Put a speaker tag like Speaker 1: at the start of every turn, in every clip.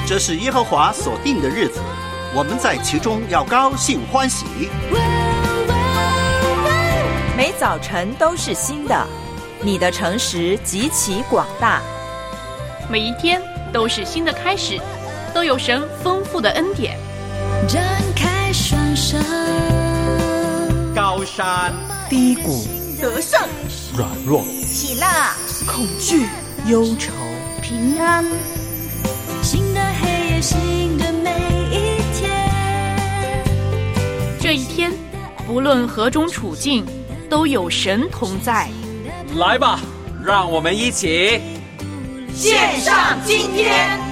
Speaker 1: 这是耶和华所定的日子，我们在其中要高兴欢喜。
Speaker 2: 每早晨都是新的，你的诚实极其广大。
Speaker 3: 每一天都是新的开始，都有神丰富的恩典。
Speaker 4: 展开双手，
Speaker 5: 高山
Speaker 2: 低谷，
Speaker 6: 得胜
Speaker 5: 软弱，
Speaker 6: 喜乐
Speaker 2: 恐惧忧愁，
Speaker 6: 平安，
Speaker 4: 新的黑夜，新的每一天。
Speaker 3: 这一天不论何种处境，都有神同在。
Speaker 5: 来吧，让我们一起
Speaker 6: 献上今天。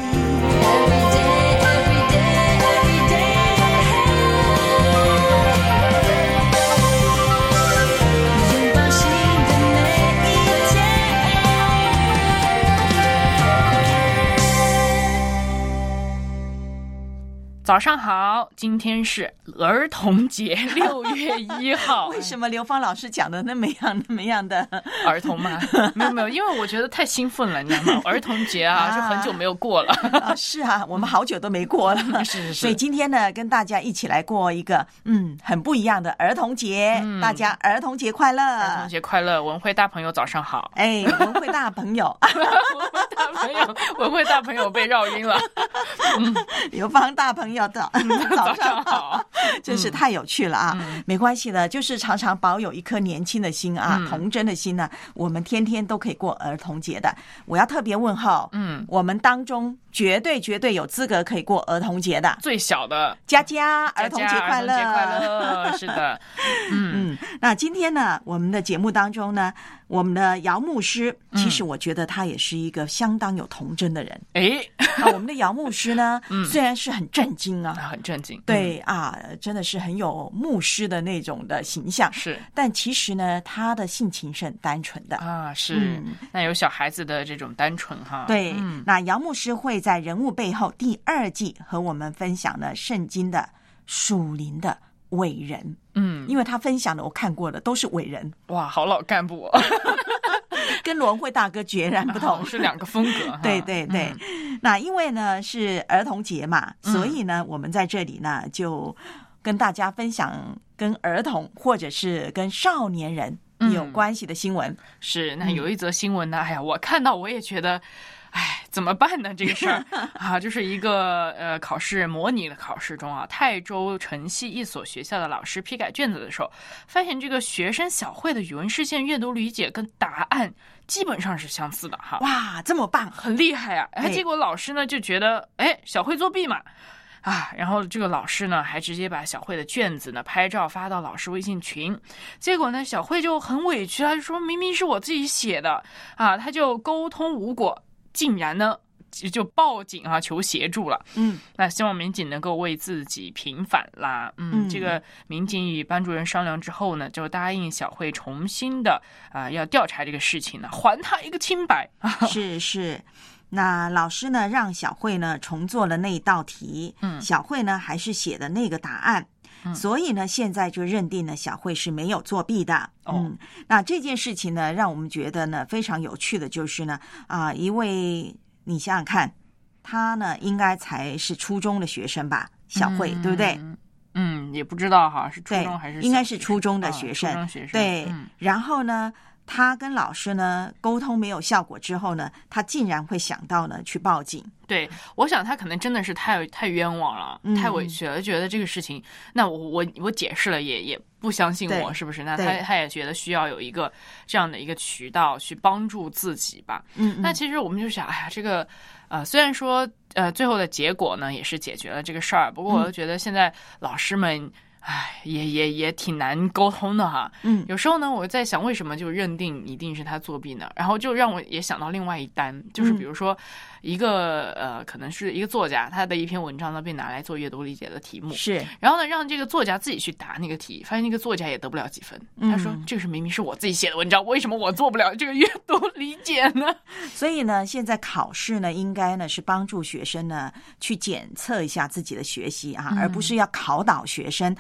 Speaker 3: 早上好，今天是儿童节，6月1号。
Speaker 2: 为什么刘芳老师讲的那么样的
Speaker 3: 儿童嘛？没有，因为我觉得太兴奋了，你知道吗？儿童节啊，就很久没有过了。
Speaker 2: 是啊，我们好久都没过了。
Speaker 3: 是。
Speaker 2: 所以今天呢，跟大家一起来过一个很不一样的儿童节。大家儿童节快乐！
Speaker 3: 儿童节快乐！文慧大朋友早上好。
Speaker 2: 哎，文慧大朋友，
Speaker 3: 文慧大朋友被绕晕了。
Speaker 2: 刘芳大朋友早上好，真是太有趣了啊！没关系的，就是常常保有一颗年轻的心啊，童真的心呢，我们天天都可以过儿童节的。我要特别问候，我们当中绝对有资格可以过儿童节的，
Speaker 3: 最小的
Speaker 2: 佳佳，儿童节快乐！
Speaker 3: 儿童节快乐！是的，
Speaker 2: 那今天呢，我们的节目当中呢，我们的姚牧师，其实我觉得他也是一个相当有童真的人。我们的姚牧师呢，虽然是很震惊啊，
Speaker 3: 很震惊，
Speaker 2: 对啊，真的是很有牧师的那种的形象，
Speaker 3: 是。
Speaker 2: 但其实呢，他的性情是很单纯的
Speaker 3: 啊，是。那有小孩子的这种单纯哈。
Speaker 2: 对，那姚牧师会在人物背后第2季和我们分享了圣经的属灵的伟人。因为他分享的我看过的都是伟人。
Speaker 3: 哇，好老干部哦。
Speaker 2: 跟罗文慧大哥截然不同，
Speaker 3: 是2个风格。
Speaker 2: 对。那因为呢是儿童节嘛，所以呢我们在这里呢就跟大家分享跟儿童或者是跟少年人有关系的新闻。
Speaker 3: 是，那有一则新闻呢，我看到我也觉得怎么办呢？这个事儿啊，就是一个考试模拟的考试中啊，泰州城西一所学校的老师批改卷子的时候，发现这个学生小慧的语文事件阅读理解跟答案基本上是相似的哈。
Speaker 2: 哇，这么棒，
Speaker 3: 很厉害啊！结果老师呢就觉得，小慧作弊嘛。然后这个老师呢还直接把小慧的卷子呢拍照发到老师微信群，结果呢小慧就很委屈，她就说明明是我自己写的啊，她就沟通无果，竟然呢就报警求协助了。那希望民警能够为自己平反啦。这个民警与班主任商量之后呢，就答应小慧重新的要调查这个事情呢，还她一个清白。
Speaker 2: 是。那老师呢让小慧呢重做了那一道题，小慧呢还是写的那个答案，所以呢现在就认定了小慧是没有作弊的。那这件事情呢让我们觉得呢非常有趣的就是呢一位你想想看，他呢应该才是初中的学生吧，小慧，对不对？
Speaker 3: 也不知道哈，是初中还是
Speaker 2: 应该是初中的学生。
Speaker 3: 初中学生
Speaker 2: 对。然后呢他跟老师呢沟通没有效果之后呢，他竟然会想到呢去报警。
Speaker 3: 对，我想他可能真的是太冤枉了，太委屈了，觉得这个事情，那我解释了也不相信我，是不是？那他也觉得需要有一个这样的一个渠道去帮助自己吧。那其实我们就想，这个虽然说最后的结果呢也是解决了这个事儿，不过我觉得现在老师们也挺难沟通的哈。有时候呢我在想为什么就认定一定是他作弊呢，然后就让我也想到另外一单，就是比如说一个可能是一个作家，他的一篇文章呢被拿来做阅读理解的题目，
Speaker 2: 是，
Speaker 3: 然后呢让这个作家自己去答那个题，发现那个作家也得不了几分。他说这个是明明是我自己写的文章，为什么我做不了这个阅读理解呢？
Speaker 2: 所以呢现在考试呢应该呢是帮助学生呢去检测一下自己的学习而不是要考倒学生，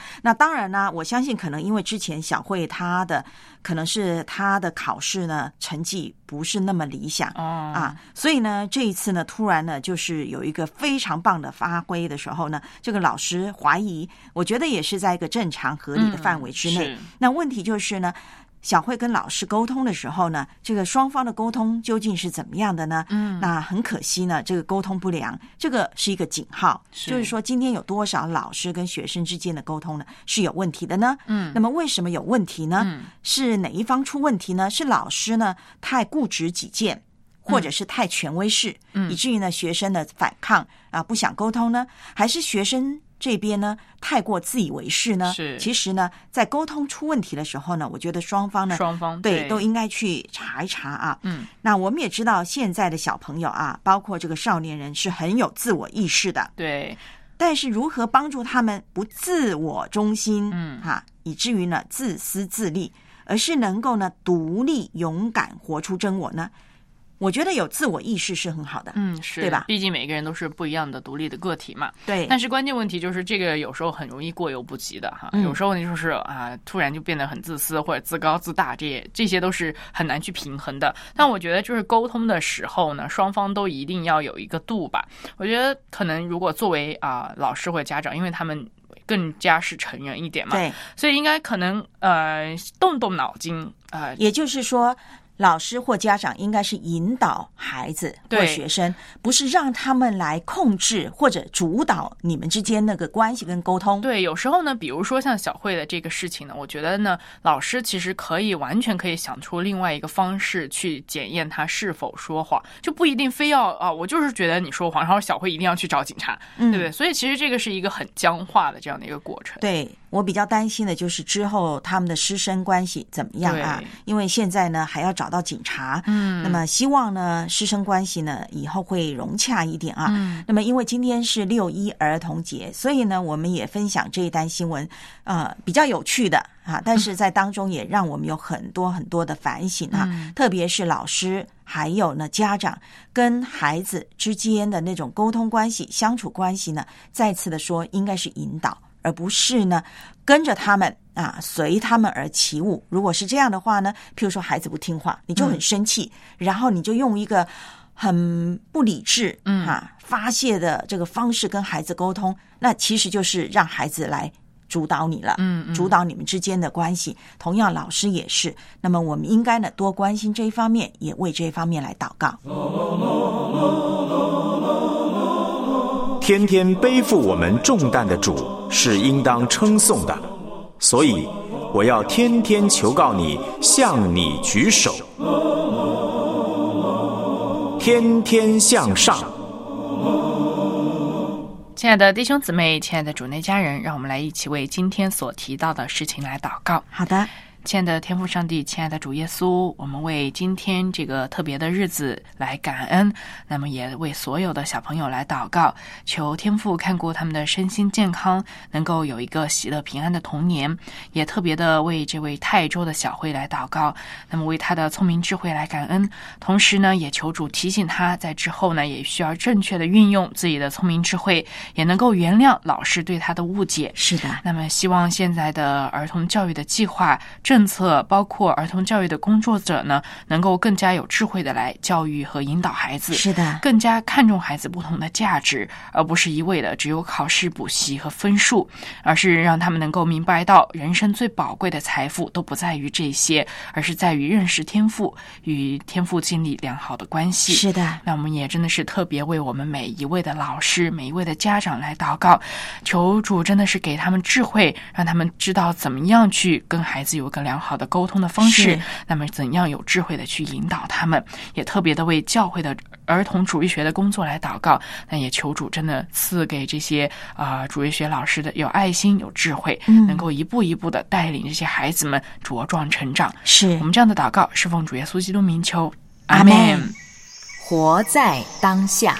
Speaker 2: 那当然呢，我相信可能因为之前小慧她的可能是她的考试呢成绩不是那么理想所以呢这一次呢突然呢就是有一个非常棒的发挥的时候呢，这个老师怀疑，我觉得也是在一个正常合理的范围之内。那问题就是呢，小慧跟老师沟通的时候呢，这个双方的沟通究竟是怎么样的呢？那很可惜呢，这个沟通不良，这个是一个警号，就是说今天有多少老师跟学生之间的沟通呢是有问题的呢？那么为什么有问题呢？是哪一方出问题呢？是老师呢太固执己见，或者是太权威式，以至于呢学生的反抗不想沟通呢？还是学生这边呢太过自以为是呢？其实呢在沟通出问题的时候呢，我觉得双方对都应该去查一查那我们也知道现在的小朋友包括这个少年人是很有自我意识的，
Speaker 3: 对，
Speaker 2: 但是如何帮助他们不自我中心以至于呢自私自利，而是能够呢独立勇敢活出真我呢？我觉得有自我意识是很好的，
Speaker 3: 是，
Speaker 2: 对吧？
Speaker 3: 毕竟每个人都是不一样的独立的个体嘛。
Speaker 2: 对。
Speaker 3: 但是关键问题就是这个有时候很容易过犹不及的有时候你就是突然就变得很自私或者自高自大，这些都是很难去平衡的。但我觉得就是沟通的时候呢，双方都一定要有一个度吧。我觉得可能如果作为老师或者家长，因为他们更加是成人一点嘛，
Speaker 2: 对，
Speaker 3: 所以应该可能动动脑筋
Speaker 2: 也就是说老师或家长应该是引导孩子或学生，不是让他们来控制或者主导你们之间那个关系跟沟通。
Speaker 3: 对，有时候呢，比如说像小慧的这个事情呢，我觉得呢，老师其实完全可以想出另外一个方式去检验他是否说谎，就不一定非要我就是觉得你说谎，然后小慧一定要去找警察，对不对？所以其实这个是一个很僵化的这样的一个过程。
Speaker 2: 对，我比较担心的就是之后他们的师生关系怎么样因为现在呢还要找到警察，那么希望呢师生关系呢以后会融洽一点那么因为今天是6·1儿童节，所以呢我们也分享这一单新闻比较有趣的但是在当中也让我们有很多很多的反省特别是老师还有呢家长跟孩子之间的那种沟通关系相处关系呢，再次的说应该是引导，而不是呢跟着他们随他们而起舞。如果是这样的话呢，譬如说孩子不听话，你就很生气，然后你就用一个很不理智发泄的这个方式跟孩子沟通，那其实就是让孩子来主导你了，主导你们之间的关系。同样老师也是，那么我们应该呢多关心这一方面，也为这一方面来祷告。
Speaker 7: 天天背负我们重担的主是应当称颂的，所以我要天天求告你，向你举手，天天向上。
Speaker 3: 亲爱的弟兄姊妹，亲爱的主内家人，让我们来一起为今天所提到的事情来祷告。
Speaker 2: 好的。
Speaker 3: 亲爱的天父上帝，亲爱的主耶稣，我们为今天这个特别的日子来感恩，那么也为所有的小朋友来祷告，求天父看顾他们的身心健康，能够有一个喜乐平安的童年，也特别的为这位泰州的小慧来祷告，那么为他的聪明智慧来感恩，同时呢也求主提醒他在之后呢也需要正确的运用自己的聪明智慧，也能够原谅老师对他的误解。
Speaker 2: 是的。
Speaker 3: 那么希望现在的儿童教育的计划政策，包括儿童教育的工作者呢，能够更加有智慧的来教育和引导孩子，
Speaker 2: 是的，
Speaker 3: 更加看重孩子不同的价值，而不是一味的只有考试补习和分数，而是让他们能够明白到人生最宝贵的财富都不在于这些，而是在于认识天父，与天父建立良好的关系。
Speaker 2: 是的。
Speaker 3: 那我们也真的是特别为我们每一位的老师，每一位的家长来祷告，求主真的是给他们智慧，让他们知道怎么样去跟孩子有一个良好的沟通的方式，那么怎样有智慧的去引导他们，也特别的为教会的儿童主日学的工作来祷告，那也求主真的赐给这些主日学老师的有爱心有智慧，能够一步一步的带领这些孩子们茁壮成长。
Speaker 2: 是
Speaker 3: 我们这样的祷告是奉主耶稣基督名求，阿们。
Speaker 6: 活在当下。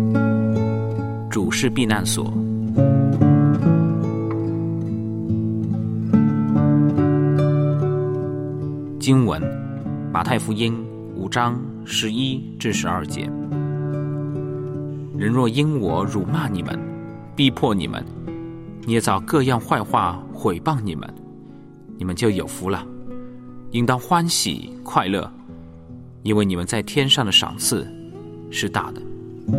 Speaker 5: 主是避难所，
Speaker 8: 经文，马太福音5章11至12节。人若因我辱骂你们，逼迫你们，捏造各样坏话毁谤你们，你们就有福了，应当欢喜快乐，因为你们在天上的赏赐是大的。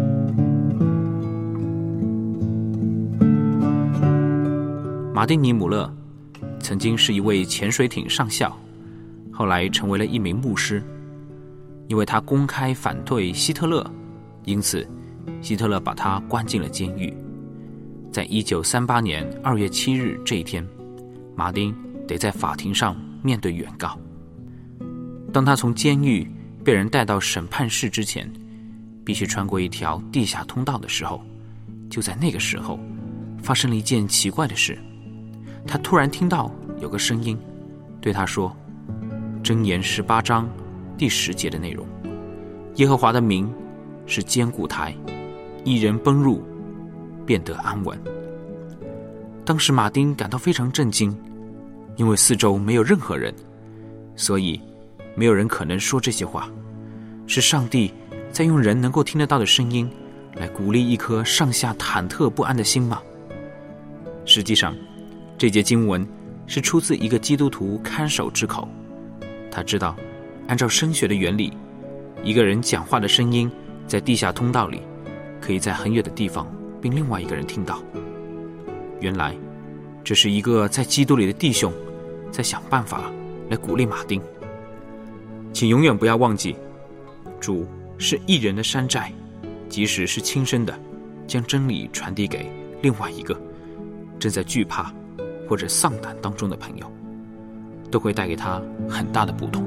Speaker 8: 马丁尼姆勒曾经是一位潜水艇上校，后来成为了一名牧师。因为他公开反对希特勒，因此希特勒把他关进了监狱。在1938年2月7日这一天，马丁得在法庭上面对原告。当他从监狱被人带到审判室之前，必须穿过一条地下通道的时候，就在那个时候发生了一件奇怪的事。他突然听到有个声音对他说，箴言18章第10节的内容，耶和华的名是坚固台，一人奔入便得安稳。当时马丁感到非常震惊，因为四周没有任何人，所以没有人可能说这些话。是上帝在用人能够听得到的声音来鼓励一颗上下忐忑不安的心吗？实际上这节经文是出自一个基督徒看守之口。他知道按照声学的原理，一个人讲话的声音在地下通道里可以在很远的地方并另外一个人听到。原来这是一个在基督里的弟兄在想办法来鼓励马丁。请永远不要忘记，主是一人的山寨，即使是亲身的将真理传递给另外一个正在惧怕或者丧胆当中的朋友，都会带给他很大的不同。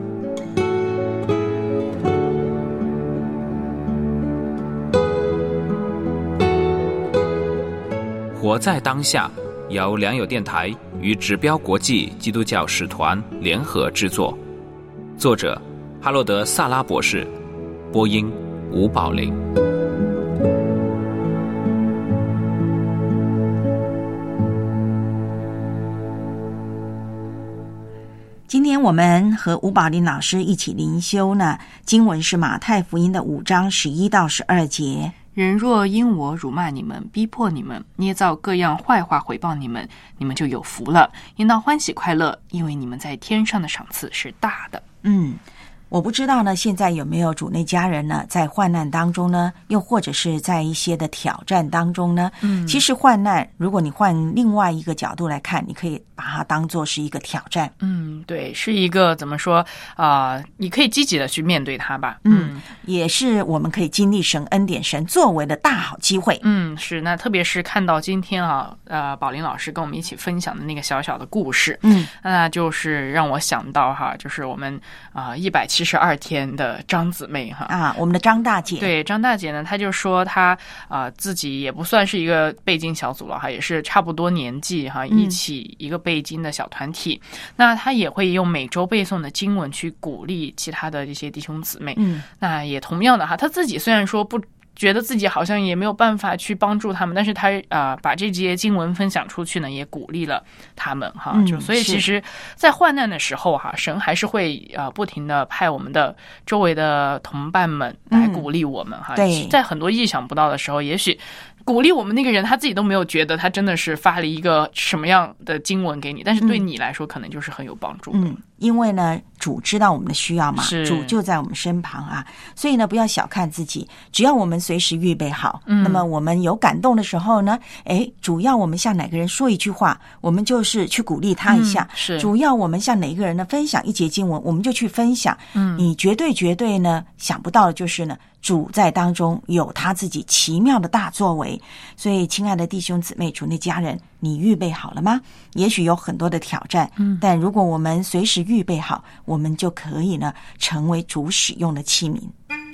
Speaker 8: 活在当下由良友电台与指标国际基督教使团联合制作，作者哈洛德·萨拉博士，播音吴宝林。
Speaker 2: 今天我们和吴宝林老师一起灵修呢，经文是马太福音的5章11到12节。
Speaker 3: 人若因我辱骂你们，逼迫你们，捏造各样坏话毁谤你们，你们就有福了，应当欢喜快乐，因为你们在天上的赏赐是大的。
Speaker 2: 我不知道呢，现在有没有主内家人呢，在患难当中呢，又或者是在一些的挑战当中呢？其实患难，如果你换另外一个角度来看，你可以把它当作是一个挑战。
Speaker 3: 对，是一个怎么说你可以积极的去面对它吧。
Speaker 2: 也是我们可以经历神恩典、神作为的大好机会。
Speaker 3: 是。那特别是看到今天宝林老师跟我们一起分享的那个小小的故事，那就是让我想到就是我们172天的张姊妹
Speaker 2: 我们的张大姐。
Speaker 3: 对，张大姐呢，她就说她自己也不算是一个背经小组了也是差不多年纪一起一个背经的小团体。那她也会用每周背诵的经文去鼓励其他的这些弟兄姊妹。那也同样的她自己虽然说不觉得自己好像也没有办法去帮助他们，但是他把这些经文分享出去呢，也鼓励了他们就所以其实在患难的时候神还是会不停的派我们的周围的同伴们来鼓励我们
Speaker 2: 对，
Speaker 3: 在很多意想不到的时候，也许鼓励我们那个人他自己都没有觉得他真的是发了一个什么样的经文给你，但是对你来说可能就是很有帮助的。
Speaker 2: 因为呢，主知道我们的需要嘛，主就在我们身旁所以呢，不要小看自己，只要我们随时预备好，那么我们有感动的时候呢，主要我们向哪个人说一句话，我们就是去鼓励他一下。主要我们向哪一个人呢分享一节经文，我们就去分享。你绝对呢想不到的就是呢，主在当中有他自己奇妙的大作为。所以亲爱的弟兄姊妹、主内家人，你预备好了吗？也许有很多的挑战，但如果我们随时预备好，我们就可以呢成为主使用的器皿。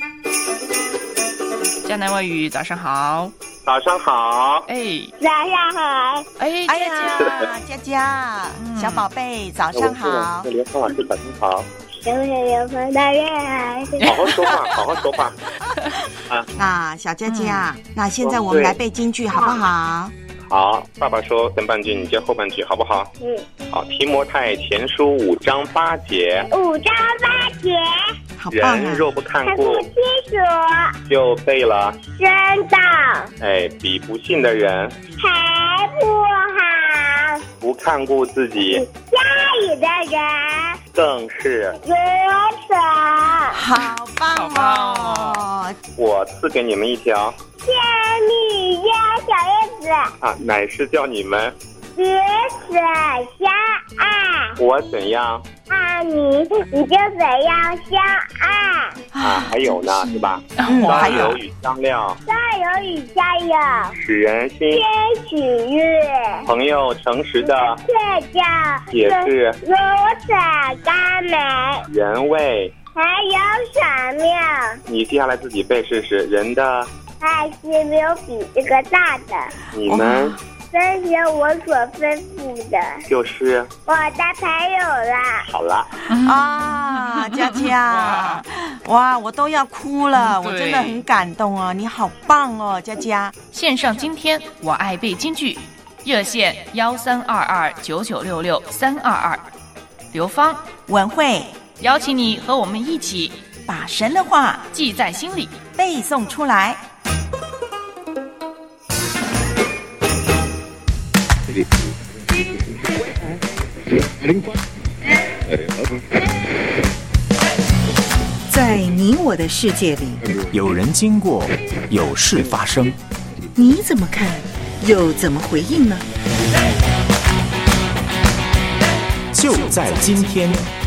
Speaker 3: 迦南外语早上好。
Speaker 9: 早上好。
Speaker 4: 早上好。
Speaker 2: 佳佳，小宝贝，早上好。
Speaker 9: 刘芳老师早上好。
Speaker 4: 刘芳大人
Speaker 9: 好好说话，好好说话。
Speaker 2: 小佳佳，那现在我们来背京剧好不好？
Speaker 9: 好，爸爸说前半句，你接后半句，好不好？好，提摩太前书5章8节。
Speaker 10: 5章8节。
Speaker 2: 好棒啊！
Speaker 9: 人若不看顾
Speaker 10: 清楚，
Speaker 9: 就废了
Speaker 10: 真道。
Speaker 9: 哎，比不信的人
Speaker 10: 还不好。
Speaker 9: 不看顾自己
Speaker 10: 家里的人
Speaker 9: 更是
Speaker 10: 如此。
Speaker 2: 好棒哦！
Speaker 9: 我赐给你们一条
Speaker 10: 千里之小叶子
Speaker 9: 啊，乃是叫你们
Speaker 10: 彼此相爱。
Speaker 9: 我怎样
Speaker 10: 爱你，你就怎样相爱
Speaker 9: 啊？还有呢，是吧？
Speaker 2: 还有
Speaker 9: 友与相料，
Speaker 10: 交友与相友，
Speaker 9: 使人心
Speaker 10: 先取悦，
Speaker 9: 朋友诚实的
Speaker 10: 确教
Speaker 9: 也是
Speaker 10: 如此甘美，
Speaker 9: 人味。
Speaker 10: 还有什么？
Speaker 9: 你接下来自己背试试，人的
Speaker 10: 爱是没有比这个大的。
Speaker 9: 你们
Speaker 10: 遵循我所吩咐的，
Speaker 9: 就是
Speaker 10: 我的朋友啦。
Speaker 9: 好了
Speaker 2: 啊，佳佳，哇，我都要哭了，我真的很感动哦，你好棒哦，佳佳。
Speaker 3: 线上今天我爱背京剧，热线132299666322，刘芳、
Speaker 2: 文慧
Speaker 3: 邀请你和我们一起
Speaker 2: 把神的话
Speaker 3: 记在心里，
Speaker 2: 背诵出来。
Speaker 11: 在你我的世界里，
Speaker 7: 有人经过，有事发生，
Speaker 11: 你怎么看，又怎么回应呢？
Speaker 7: 就在今天。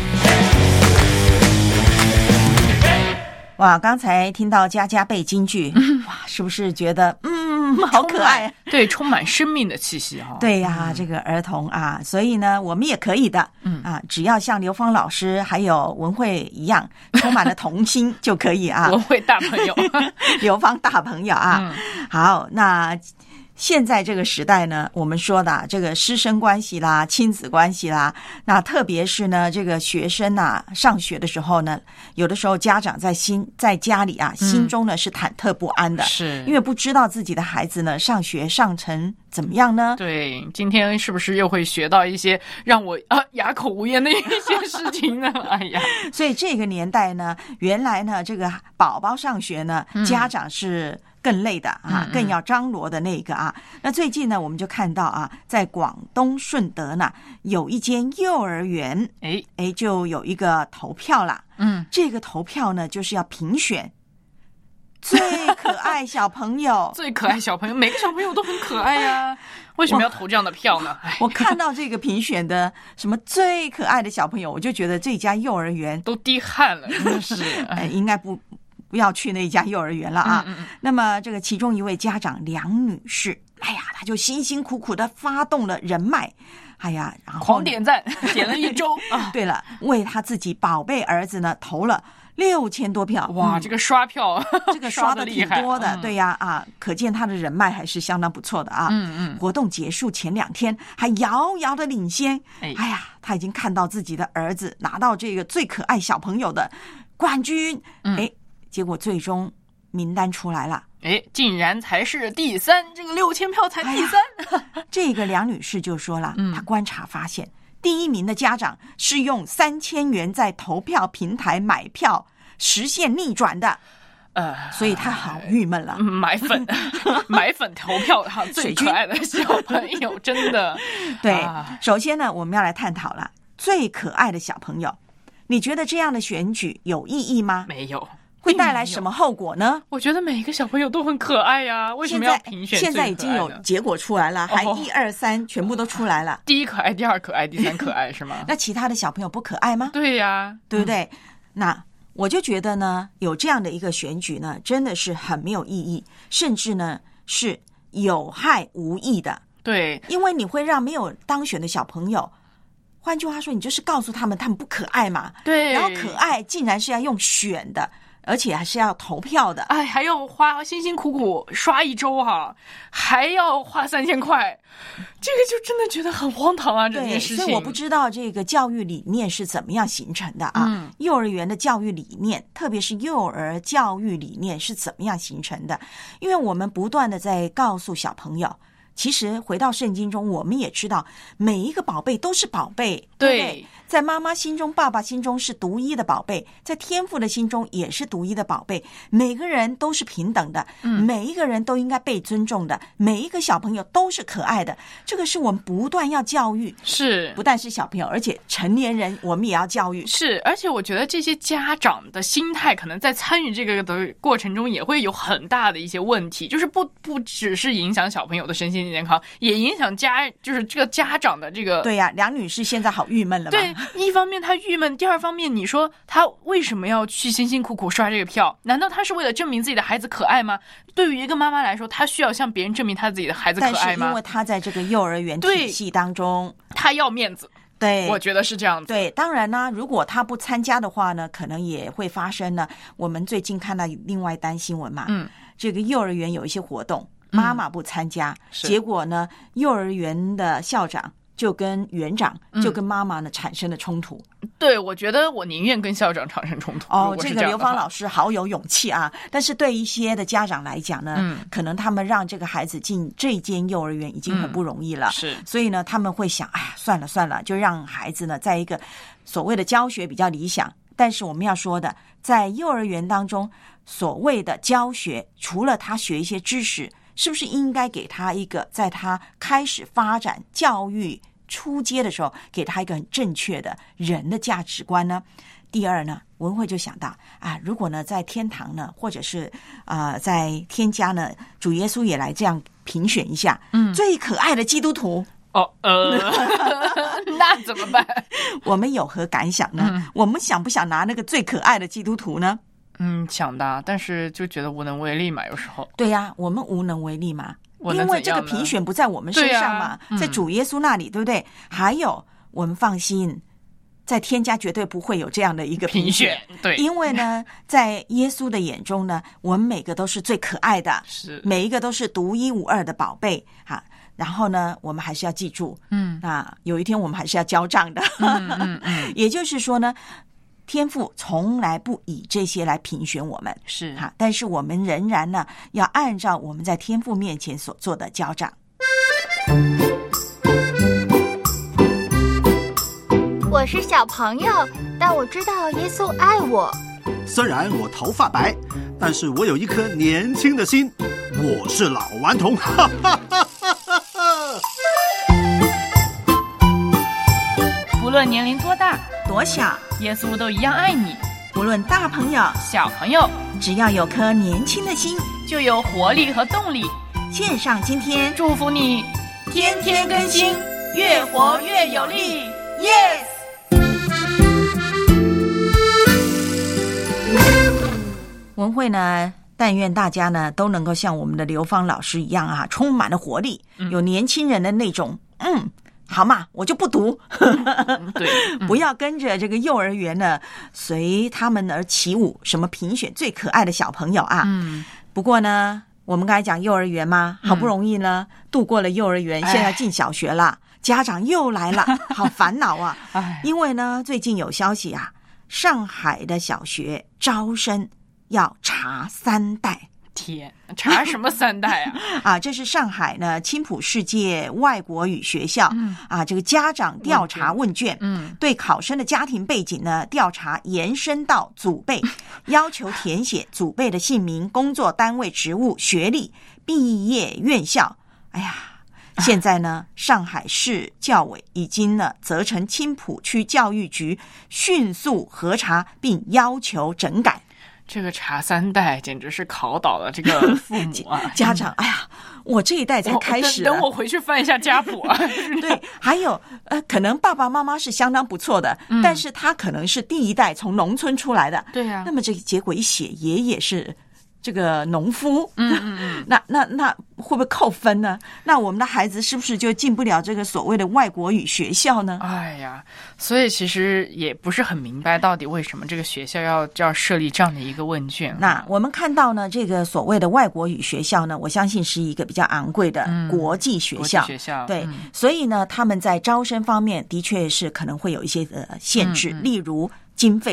Speaker 2: 哇，刚才听到佳佳背京剧，哇，是不是觉得好可爱？
Speaker 3: 对，充满生命的气息哈。
Speaker 2: 对呀，这个儿童啊，所以呢，我们也可以的，只要像刘芳老师还有文慧一样，充满了童心就可以啊。
Speaker 3: 文慧大朋友，
Speaker 2: 刘芳大朋友啊。好，那现在这个时代呢，我们说的这个师生关系啦、亲子关系啦，那特别是呢，这个学生啊上学的时候呢，有的时候家长在家里啊，心中呢是忐忑不安的，
Speaker 3: 是
Speaker 2: 因为不知道自己的孩子呢上学上成怎么样呢？
Speaker 3: 对，今天是不是又会学到一些让我哑口无言的一些事情呢？哎呀，
Speaker 2: 所以这个年代呢，原来呢，这个宝宝上学呢，家长是更累的啊，更要张罗的那个啊。那最近呢，我们就看到啊，在广东顺德呢，有一间幼儿园，就有一个投票啦。这个投票呢，就是要评选最可爱小朋友。
Speaker 3: 最可爱小朋友，每个小朋友都很可爱呀，为什么要投这样的票呢？
Speaker 2: 我看到这个评选的什么最可爱的小朋友，我就觉得这家幼儿园
Speaker 3: 都滴汗了，真的是，
Speaker 2: 应该不要去那家幼儿园了啊。那么这个其中一位家长梁女士，哎呀，她就辛辛苦苦的发动了人脉，哎呀，然后
Speaker 3: 狂点赞，点了一周啊。
Speaker 2: 对了，为他自己宝贝儿子呢投了6000多票。
Speaker 3: 哇，这个刷票，
Speaker 2: 这个刷的挺多的，对呀啊，可见他的人脉还是相当不错的啊。活动结束前2天还遥遥的领先。哎呀，他已经看到自己的儿子拿到这个最可爱小朋友的冠军。结果最终名单出来了，
Speaker 3: 竟然才是第3，这个6000票才第3。
Speaker 2: 这个梁女士就说了，她观察发现，第1名的家长是用3000元在投票平台买票实现逆转的，所以她好郁闷了。
Speaker 3: 买粉投票哈，最可爱的小朋友，真的。
Speaker 2: 对，首先呢，我们要来探讨了最可爱的小朋友，你觉得这样的选举有意义吗？
Speaker 3: 没有。
Speaker 2: 会带来什么后果呢？
Speaker 3: 我觉得每一个小朋友都很可爱呀，为什么要评选？
Speaker 2: 现在已经有结果出来了，还1、2、3全部都出来了。
Speaker 3: 第1可爱，第2可爱，第3可爱是吗？
Speaker 2: 那其他的小朋友不可爱吗？
Speaker 3: 对呀，
Speaker 2: 对不对？那我就觉得呢，有这样的一个选举呢，真的是很没有意义，甚至呢是有害无益的。
Speaker 3: 对，
Speaker 2: 因为你会让没有当选的小朋友。换句话说，你就是告诉他们不可爱嘛。
Speaker 3: 对，
Speaker 2: 然后可爱竟然是要用选的，而且还是要投票的。
Speaker 3: 还要花辛辛苦苦刷1周哈，还要花3000块，这个就真的觉得很荒唐啊！这件事情，
Speaker 2: 所以我不知道这个教育理念是怎么样形成的啊。幼儿园的教育理念，特别是幼儿教育理念是怎么样形成的？因为我们不断的在告诉小朋友， 其实回到圣经中，我们也知道每一个宝贝都是宝贝，对不对？在妈妈心中，爸爸心中是独一的宝贝，在天父的心中也是独一的宝贝。每个人都是平等的，每一个人都应该被尊重的，每一个小朋友都是可爱的。这个是我们不断要教育，
Speaker 3: 是
Speaker 2: 不但是小朋友，而且成年人我们也要教育。
Speaker 3: 是，而且我觉得这些家长的心态可能在参与这个的过程中也会有很大的一些问题，就是不只是影响小朋友的身心健康，也影响就是这个家长的这个。
Speaker 2: 对呀，梁女士现在好郁闷了吧？
Speaker 3: 对，一方面她郁闷，第二方面你说她为什么要去辛辛苦苦刷这个票？难道她是为了证明自己的孩子可爱吗？对于一个妈妈来说，她需要向别人证明她自己的孩子可爱吗？
Speaker 2: 但是因为她在这个幼儿园体系当中，
Speaker 3: 她要面子。
Speaker 2: 对，
Speaker 3: 我觉得是这样子。
Speaker 2: 对，当然呢，如果他不参加的话呢，可能也会发生呢。我们最近看到另外一单新闻嘛，这个幼儿园有一些活动，妈妈不参加，结果呢，幼儿园的校长就跟园长就跟妈妈呢产生了冲突。
Speaker 3: 对，我觉得我宁愿跟校长产生冲突。
Speaker 2: 这个刘芳老师好有勇气啊！但是对一些的家长来讲呢，可能他们让这个孩子进这间幼儿园已经很不容易了，
Speaker 3: 是，
Speaker 2: 所以呢，他们会想，算了，就让孩子呢在一个所谓的教学比较理想。但是我们要说的，在幼儿园当中，所谓的教学，除了他学一些知识，是不是应该给他一个在他开始发展教育初阶的时候，给他一个很正确的人的价值观呢？第二呢，文慧就想到如果呢在天堂呢，或者是在天家呢，主耶稣也来这样评选一下，最可爱的基督徒。
Speaker 3: 那怎么办？
Speaker 2: 我们有何感想呢？我们想不想拿那个最可爱的基督徒呢？
Speaker 3: 想的，但是就觉得无能为力嘛，有时候。
Speaker 2: 对呀，我们无能为力嘛，因为这个评选不在我们身上嘛，在主耶稣那里，对不对？还有，我们放心，在天家绝对不会有这样的一个评选，
Speaker 3: 对，
Speaker 2: 因为呢，在耶稣的眼中呢，我们每个都是最可爱的，
Speaker 3: 是
Speaker 2: 每一个都是独一无二的宝贝哈。然后呢，我们还是要记住，有一天我们还是要交账的，也就是说呢，天父从来不以这些来评选我们，
Speaker 3: 是
Speaker 2: 哈，但是我们仍然呢，要按照我们在天父面前所做的交账。
Speaker 12: 我是小朋友，但我知道耶稣爱我。
Speaker 1: 虽然我头发白，但是我有一颗年轻的心。我是老顽童，哈哈哈哈哈！
Speaker 3: 不论年龄多大
Speaker 2: 多小，
Speaker 3: 耶稣都一样爱你。
Speaker 2: 不论大朋友
Speaker 3: 小朋友，
Speaker 2: 只要有颗年轻的心，
Speaker 3: 就有活力和动力。
Speaker 2: 献上今天，
Speaker 3: 祝福你天天更新，越活越有力。Yes。
Speaker 2: 文慧呢，但愿大家呢都能够像我们的刘芳老师一样充满了活力，有年轻人的那种好嘛，我就不读，
Speaker 3: 对，
Speaker 2: 不要跟着这个幼儿园呢随他们而起舞，什么评选最可爱的小朋友啊。不过呢，我们刚才讲幼儿园嘛，好不容易呢度过了幼儿园，现在进小学了，家长又来了，好烦恼啊！因为呢，最近有消息上海的小学招生要查3代。
Speaker 3: 天，查什么3代
Speaker 2: 这是上海呢青浦世界外国语学校这个家长调查问卷，对考生的家庭背景呢调查延伸到祖辈，要求填写祖辈的姓名、工作单位、职务、学历、毕业院校。现在呢，上海市教委已经呢责成青浦区教育局迅速核查，并要求整改。
Speaker 3: 这个查3代简直是考倒了这个父母
Speaker 2: 家长。我这一代才开始
Speaker 3: 等我回去翻一下家谱
Speaker 2: 对，还有可能爸爸妈妈是相当不错的，但是他可能是第一代从农村出来的，
Speaker 3: 对啊，
Speaker 2: 那么这个结果一写，爷爷是这个农夫，那会不会扣分呢？那我们的孩子是不是就进不了这个所谓的外国语学校呢？
Speaker 3: 所以其实也不是很明白到底为什么这个学校要设立这样的一个问卷。
Speaker 2: 那我们看到呢，这个所谓的外国语学校呢，我相信是一个比较昂贵的国际学校，对，所以呢，他们在招生方面的确是可能会有一些限制，例如经费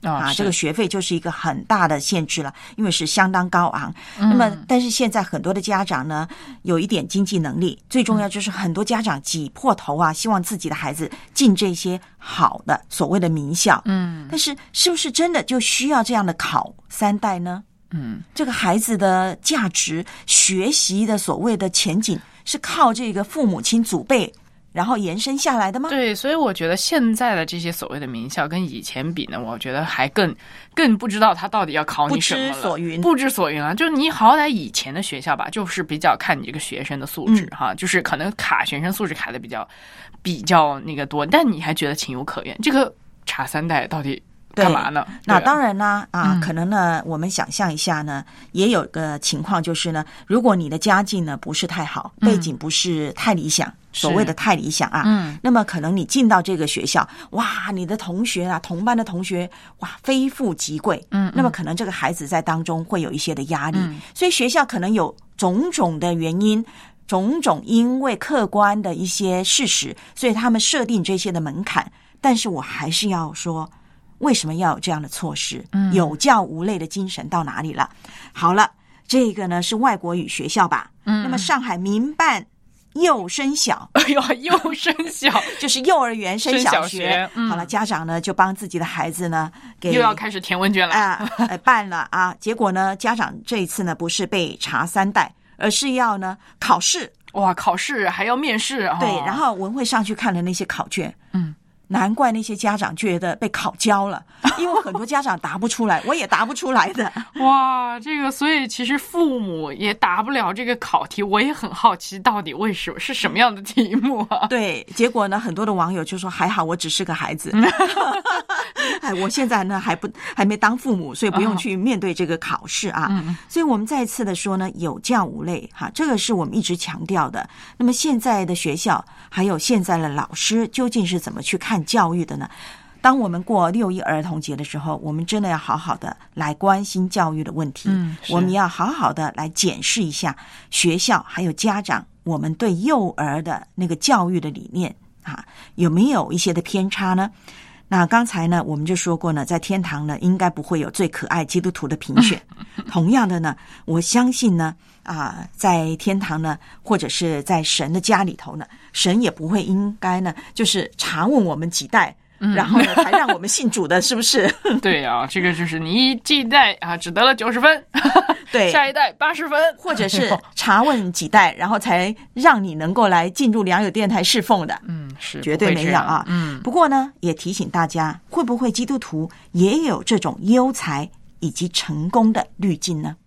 Speaker 2: 这个学费就是一个很大的限制了，因为是相当高昂。那么但是现在很多的家长呢有一点经济能力，最重要就是很多家长挤破头啊，希望自己的孩子进这些好的所谓的名校。但是是不是真的就需要这样的考3代呢？这个孩子的价值、学习的所谓的前景是靠这个父母亲祖辈然后延伸下来的吗？
Speaker 3: 对，所以我觉得现在的这些所谓的名校跟以前比呢，我觉得还更不知道他到底要考你什么了，不知所云了。就是你好歹以前的学校吧，就是比较看你这个学生的素质哈，就是可能卡学生素质卡的比较那个多，但你还觉得情有可原。这个查3代到底干嘛呢？
Speaker 2: 那当然呢可能呢我们想象一下呢，也有个情况就是呢，如果你的家境呢不是太好，背景不是太理想，所谓的太理想那么可能你进到这个学校，哇，你的同学啊，同班的同学，哇，非富即贵，那么可能这个孩子在当中会有一些的压力，所以学校可能有种种的原因，种种因为客观的一些事实，所以他们设定这些的门槛。但是我还是要说，为什么要有这样的措施？有教无类的精神到哪里了？好了，这个呢是外国语学校吧？那么上海民办幼升小，
Speaker 3: 幼升小
Speaker 2: 就是幼儿园升小学。好了，家长呢就帮自己的孩子呢
Speaker 3: 又要开始填问卷了
Speaker 2: 办了结果呢，家长这一次呢不是被查3代，而是要呢考试。
Speaker 3: 哇，考试还要面试
Speaker 2: 对，然后文慧上去看了那些考卷，难怪那些家长觉得被考焦了，因为很多家长答不出来，我也答不出来的。
Speaker 3: 哇，这个所以其实父母也答不了这个考题，我也很好奇到底为什么是什么样的题目啊？
Speaker 2: 对，结果呢，很多的网友就说还好我只是个孩子，我现在呢还没当父母，所以不用去面对这个考试所以我们再次的说呢，有教无类这个是我们一直强调的。那么现在的学校还有现在的老师究竟是怎么去看教育的呢？当我们过6·1儿童节的时候，我们真的要好好的来关心教育的问题，我们要好好的来检视一下学校还有家长我们对幼儿的那个教育的理念有没有一些的偏差呢？那刚才呢我们就说过呢，在天堂呢应该不会有最可爱基督徒的评选同样的呢，我相信呢在天堂呢，或者是在神的家里头呢，神也不会应该呢就是查问我们几代然后呢才让我们信主的，是不是？
Speaker 3: 对这个就是你这一代只得了90分，
Speaker 2: 对，
Speaker 3: 下一代80分，
Speaker 2: 或者是查问几代然后才让你能够来进入良友电台侍奉的，
Speaker 3: 是
Speaker 2: 绝对没有不过呢也提醒大家，会不会基督徒也有这种优才以及成功的滤镜呢？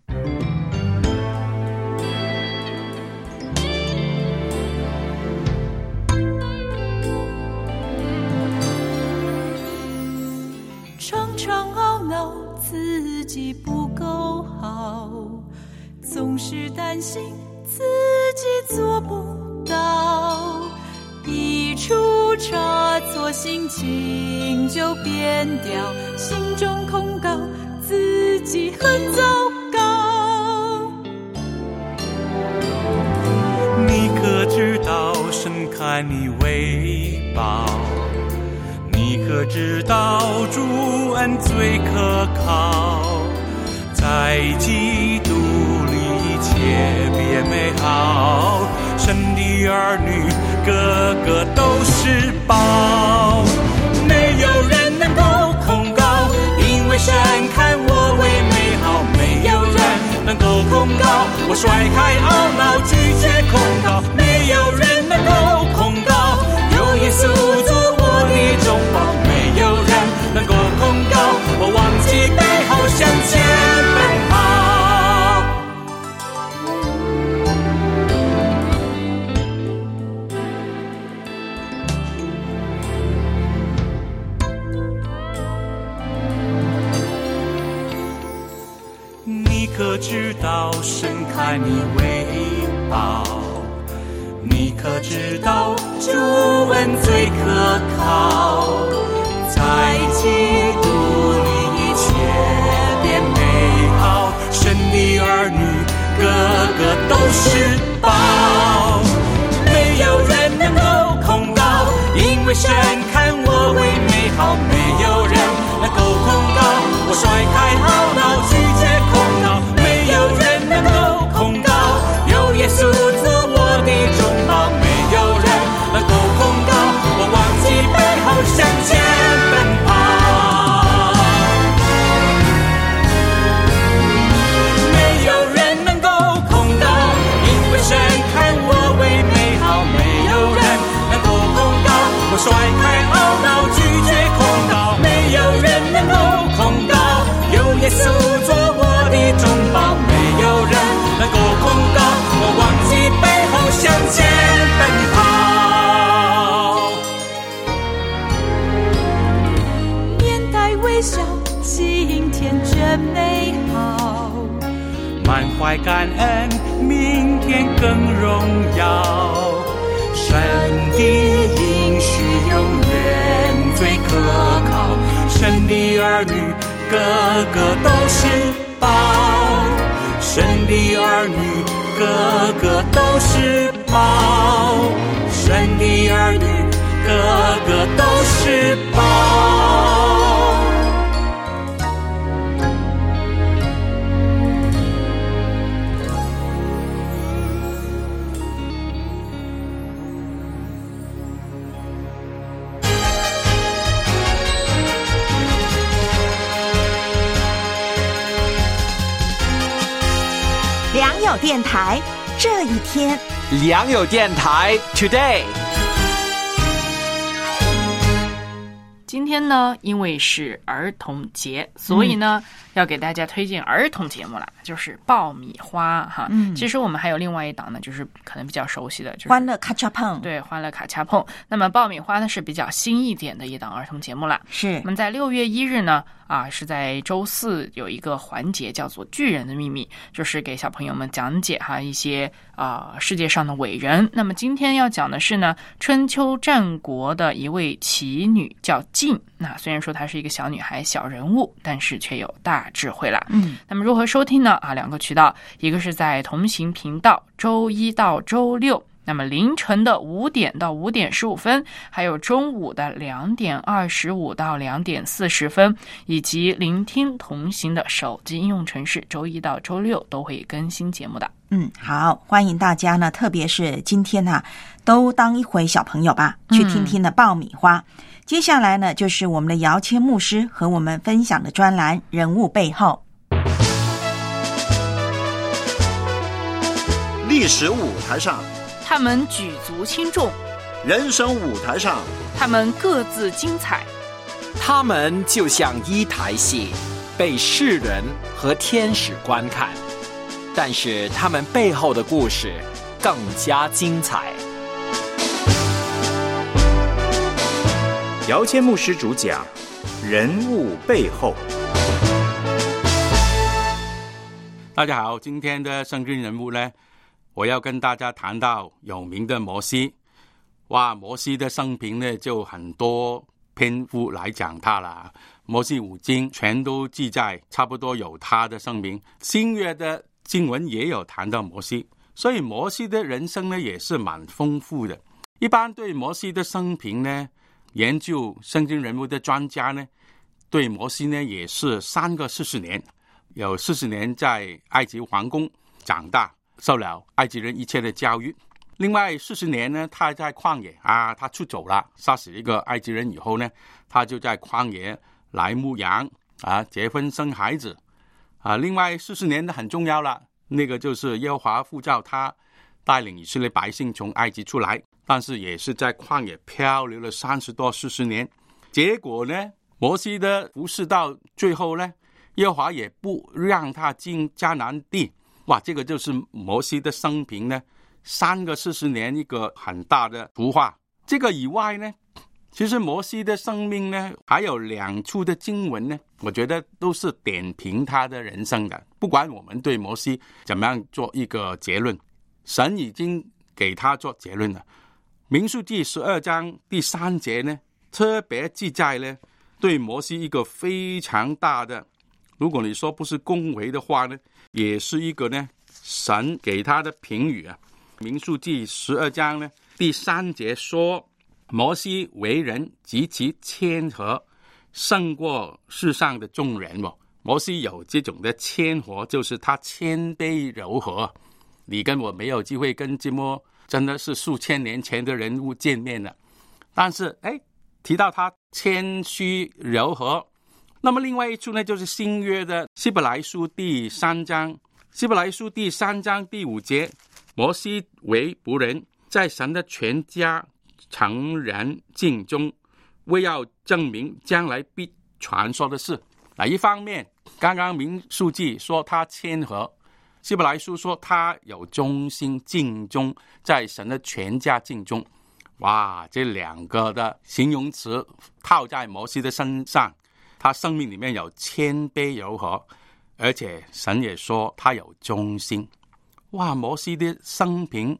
Speaker 4: 常常懊恼自己不够好，总是担心自己做不到，一出差错心情就变掉，心中控告自己很糟糕。
Speaker 13: 你可知道伸开你尾巴，你可知道主恩最可靠，在基督里一切变美好，神的儿女个个都是宝，没有人能够控告，因为神看我为美好，没有人能够控告，我甩开懊恼拒绝控告，没有人能够控告，有耶稣做我的中保，没有人能够控告，我忘记背后向前奔跑。你可知道伸开你尾巴，你可知道主恩最可靠，在基督里一切变美好，神的儿女个个都是宝，没有人能够控告，因为神看我为美好，没有人能够控告， 来感恩，明天更荣耀。神的应许永远最可靠，神的儿女个个都是宝，神的儿女个个都是宝，神的儿女个个都是宝。
Speaker 2: 良友电台这一天，
Speaker 5: 良友电台 Today。
Speaker 3: 今天呢，因为是儿童节，所以呢，要给大家推荐儿童节目了，就是爆米花哈。其实我们还有另外一档呢，就是可能比较熟悉的，就是
Speaker 2: 欢乐卡恰碰。
Speaker 3: 对，欢乐卡恰碰。那么爆米花呢是比较新一点的一档儿童节目了。
Speaker 2: 是。
Speaker 3: 我们在6月1日呢，是在周四有一个环节叫做《巨人的秘密》，就是给小朋友们讲解一些世界上的伟人。那么今天要讲的是呢，春秋战国的一位奇女叫晋。那虽然说她是一个小女孩、小人物，但是却有大智慧啦。那么如何收听呢？两个渠道，一个是在同行频道，周一到周六。那么凌晨的5点到5点15分，还有中午的2点25到2点40分，以及聆听同行的手机应用程式，周一到周六都会更新节目的。
Speaker 2: 好，欢迎大家呢，特别是今天都当一回小朋友吧，去听听的爆米花。接下来呢，就是我们的姚谦牧师和我们分享的专栏《人物背后》。
Speaker 1: 历史舞台上，
Speaker 3: 他们举足轻重；
Speaker 1: 人生舞台上，
Speaker 3: 他们各自精彩。
Speaker 5: 他们就像一台戏，被世人和天使观看，但是他们背后的故事更加精彩。
Speaker 7: 姚谦牧师主讲《人物背后》。
Speaker 14: 大家好，今天的圣经人物呢，我要跟大家谈到有名的摩西。摩西的生平呢，就很多篇幅来讲他了。摩西5经全都记载，差不多有他的生平。新约的经文也有谈到摩西，所以摩西的人生呢，也是蛮丰富的。一般对摩西的生平呢，研究圣经人物的专家呢，对摩西呢也是3个40年，有40年在埃及皇宫长大，受了埃及人一切的教育。另外40年呢，他在旷野他出走了，杀死一个埃及人以后呢，他就在旷野来牧羊结婚生孩子另外40年呢很重要了，那个就是耶和华呼召他带领以色列百姓从埃及出来，但是也是在旷野漂流了30多40年。结果呢，摩西的服侍到最后呢，耶和华也不让他进迦南地。这个就是摩西的生平呢，3个40年一个很大的图画。这个以外呢，其实摩西的生命呢，还有2处的经文呢，我觉得都是点评他的人生的。不管我们对摩西怎么样做一个结论，神已经给他做结论了。民数记12章第3节呢，特别记载呢，对摩西一个非常大的，如果你说不是恭维的话呢，也是一个呢神给他的评语民数记12章呢第3节说，摩西为人极其谦和，胜过世上的众人摩西有这种的谦和，就是他谦卑柔和。你跟我没有机会跟这么真的是数千年前的人物见面了，但是提到他谦虚柔和。那么另外一处呢，就是新约的希伯来书第3章，希伯来书第3章第5节，摩西为仆人，在神的全家诚然尽忠，为要证明将来必传说的事。一方面刚刚民数记说他谦和，希伯来书说他有忠心尽忠，在神的全家尽忠。这2个的形容词套在摩西的身上，他生命里面有谦卑柔和。 而且神也说他有忠心。哇，摩西的生平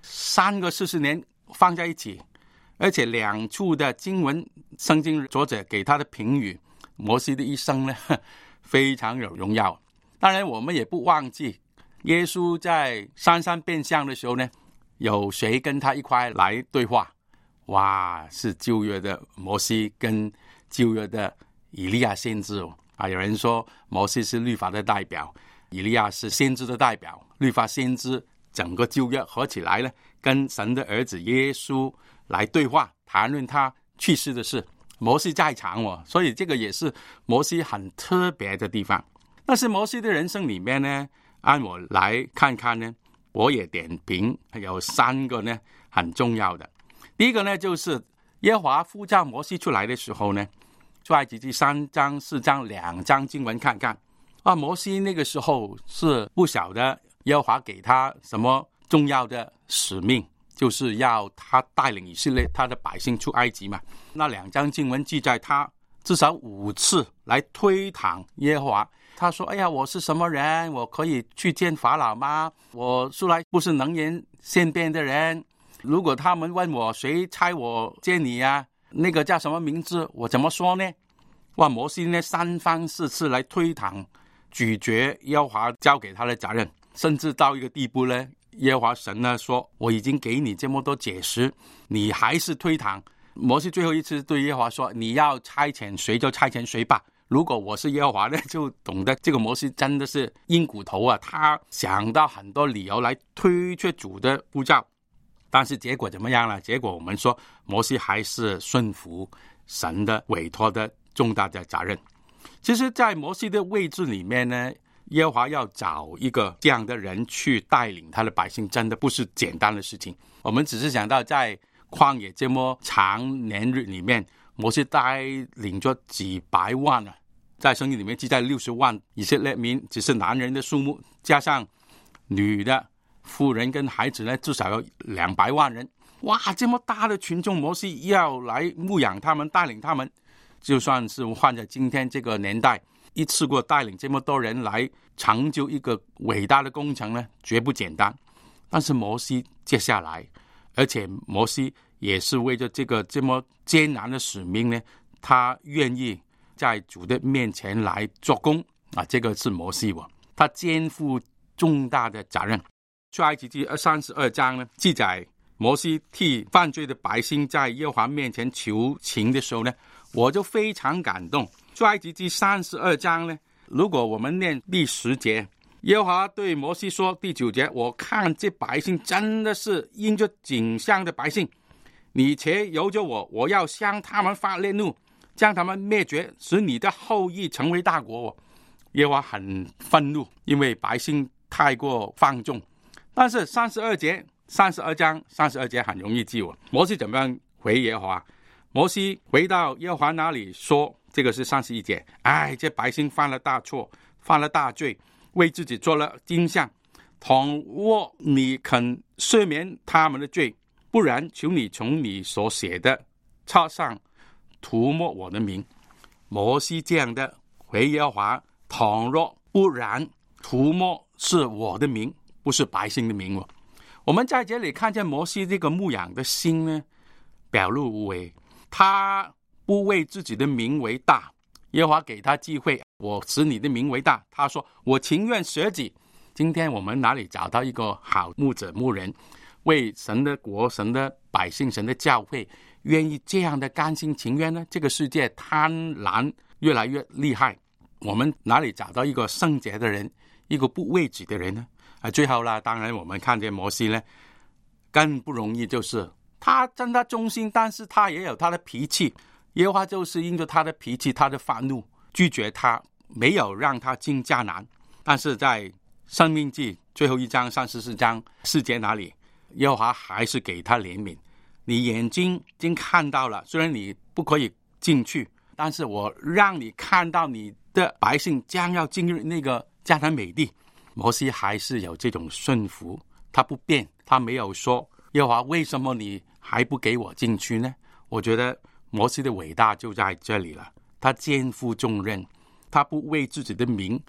Speaker 14: 3个40年放在一起，而且2处的经文，圣经作者给他的评语，摩西的一生呢非常有荣耀。当然我们也不忘记耶稣在山上变相的时候呢，有谁跟他一块来对话？哇，是旧约的摩西跟旧约的以利亚先知有人说摩西是律法的代表，以利亚是先知的代表，律法先知整个旧约合起来呢，跟神的儿子耶稣来对话，谈论他去世的事。摩西在场所以这个也是摩西很特别的地方。但是摩西的人生里面呢，按我来看看呢，我也点评有3个呢很重要的。第一个呢，就是耶和华呼召摩西出来的时候呢，出埃及记3章4章2章经文看看摩西那个时候是不晓得耶和华给他什么重要的使命，就是要他带领以色列他的百姓出埃及嘛。那2章经文记载他至少5次来推搪耶和华，他说哎呀，我是什么人，我可以去见法老吗？我素来不是能言善辩的人，如果他们问我谁差我见你那个叫什么名字，我怎么说呢？哇，摩西呢3番4次来推搪拒绝耶和华交给他的责任，甚至到一个地步呢，耶和华神呢说我已经给你这么多解释，你还是推搪。摩西最后一次对耶和华说，你要差遣谁就差遣谁吧，如果我是耶和华呢，就懂得这个摩西真的是硬骨头他想到很多理由来推却主的呼召。但是结果怎么样呢？结果我们说摩西还是顺服神的委托的重大的责任。其实在摩西的位置里面呢，耶和华要找一个这样的人去带领他的百姓，真的不是简单的事情。我们只是想到在旷野这么长年日里面，摩西带领着几百万在圣经里面记载60万以色列民，只是男人的数目加上女的妇人跟孩子呢，至少有200万人。哇，这么大的群众，摩西要来牧养他们，带领他们，就算是换在今天这个年代，一次过带领这么多人来成就一个伟大的工程呢，绝不简单。但是摩西接下来，而且摩西也是为着这个这么艰难的使命呢，他愿意在主的面前来做工这个是摩西他肩负重大的责任。出埃及记32章呢，记载摩西替犯罪的百姓在耶和华面前求情的时候呢，我就非常感动。出埃及记32章呢，如果我们念第10节，耶和华对摩西说，第9节，我看这百姓真的是因着景象的百姓，你且由着我，我要向他们发烈怒，将他们灭绝，使你的后裔成为大国。耶和华很愤怒，因为百姓太过放纵。但是32章32节很容易记摩西怎么样回耶和华？摩西回到耶和华那里说，这个是31节，这百姓犯了大错，犯了大罪，为自己做了金像，倘若你肯赦免他们的罪，不然求你从你所写的册上涂抹我的名。摩西这样的回耶和华，倘若不然涂抹是我的名，不是百姓的名。我们在这里看见摩西这个牧养的心呢，表露无遗，他不为自己的名为大，耶和华给他机会，我使你的名为大，他说我情愿舍己。今天我们哪里找到一个好牧者牧人，为神的国、神的百姓、神的教会愿意这样的甘心情愿呢？这个世界贪婪越来越厉害，我们哪里找到一个圣洁的人，一个不为己的人呢？最后啦，当然我们看见摩西呢，更不容易，就是他真的忠心，但是他也有他的脾气。耶和华就是因着他的脾气，他的发怒，拒绝他，没有让他进迦南。但是在申命记最后1章34章4节那里，耶和华还是给他怜悯。你眼睛已经看到了，虽然你不可以进去，但是我让你看到你的百姓将要进入那个迦南美地。摩西还是有这种顺服，他不变，他没有说耶和华为什么你还不给我进去呢？我觉得摩西的伟大就在这里了，他肩负重任，他不为自己的名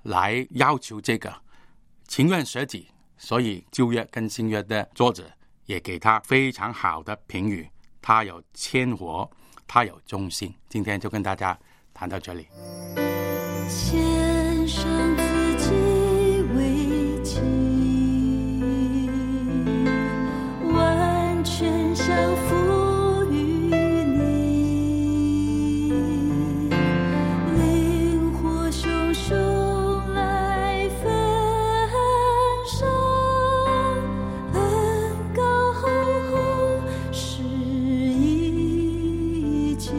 Speaker 14: 来要求这个，情愿舍己。所以旧约跟新约的作者也给他非常好的评语，他有谦和，他有忠心。今天就跟大家谈到这里。
Speaker 4: 献上自己为祭，完全降服于你，灵火熊熊来焚烧，恩膏厚厚是一己。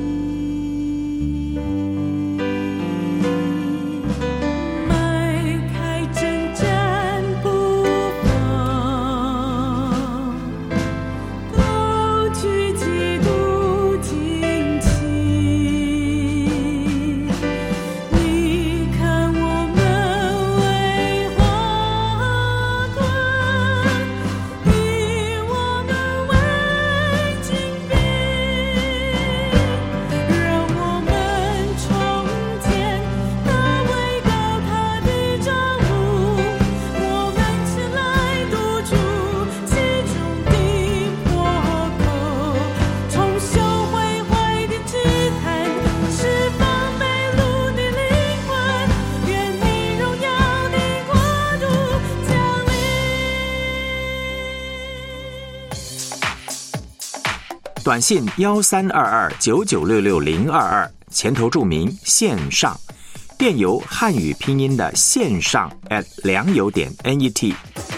Speaker 7: 短信132299660022，前头注明线上，电邮汉语拼音的线上@良友.net。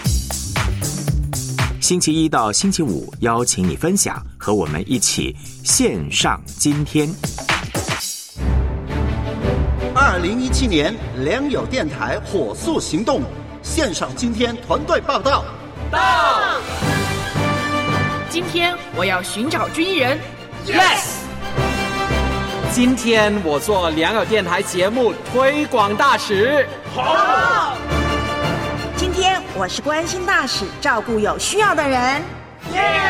Speaker 7: 星期一到星期五邀请你分享，和我们一起线上今天。
Speaker 1: 2017年良友电台火速行动，线上今天团队报道。
Speaker 3: 到！今天我要寻找军人
Speaker 5: ，Yes。今天我做良友电台节目推广大使，
Speaker 2: 好。今天我是关心大使，照顾有需要的人，耶。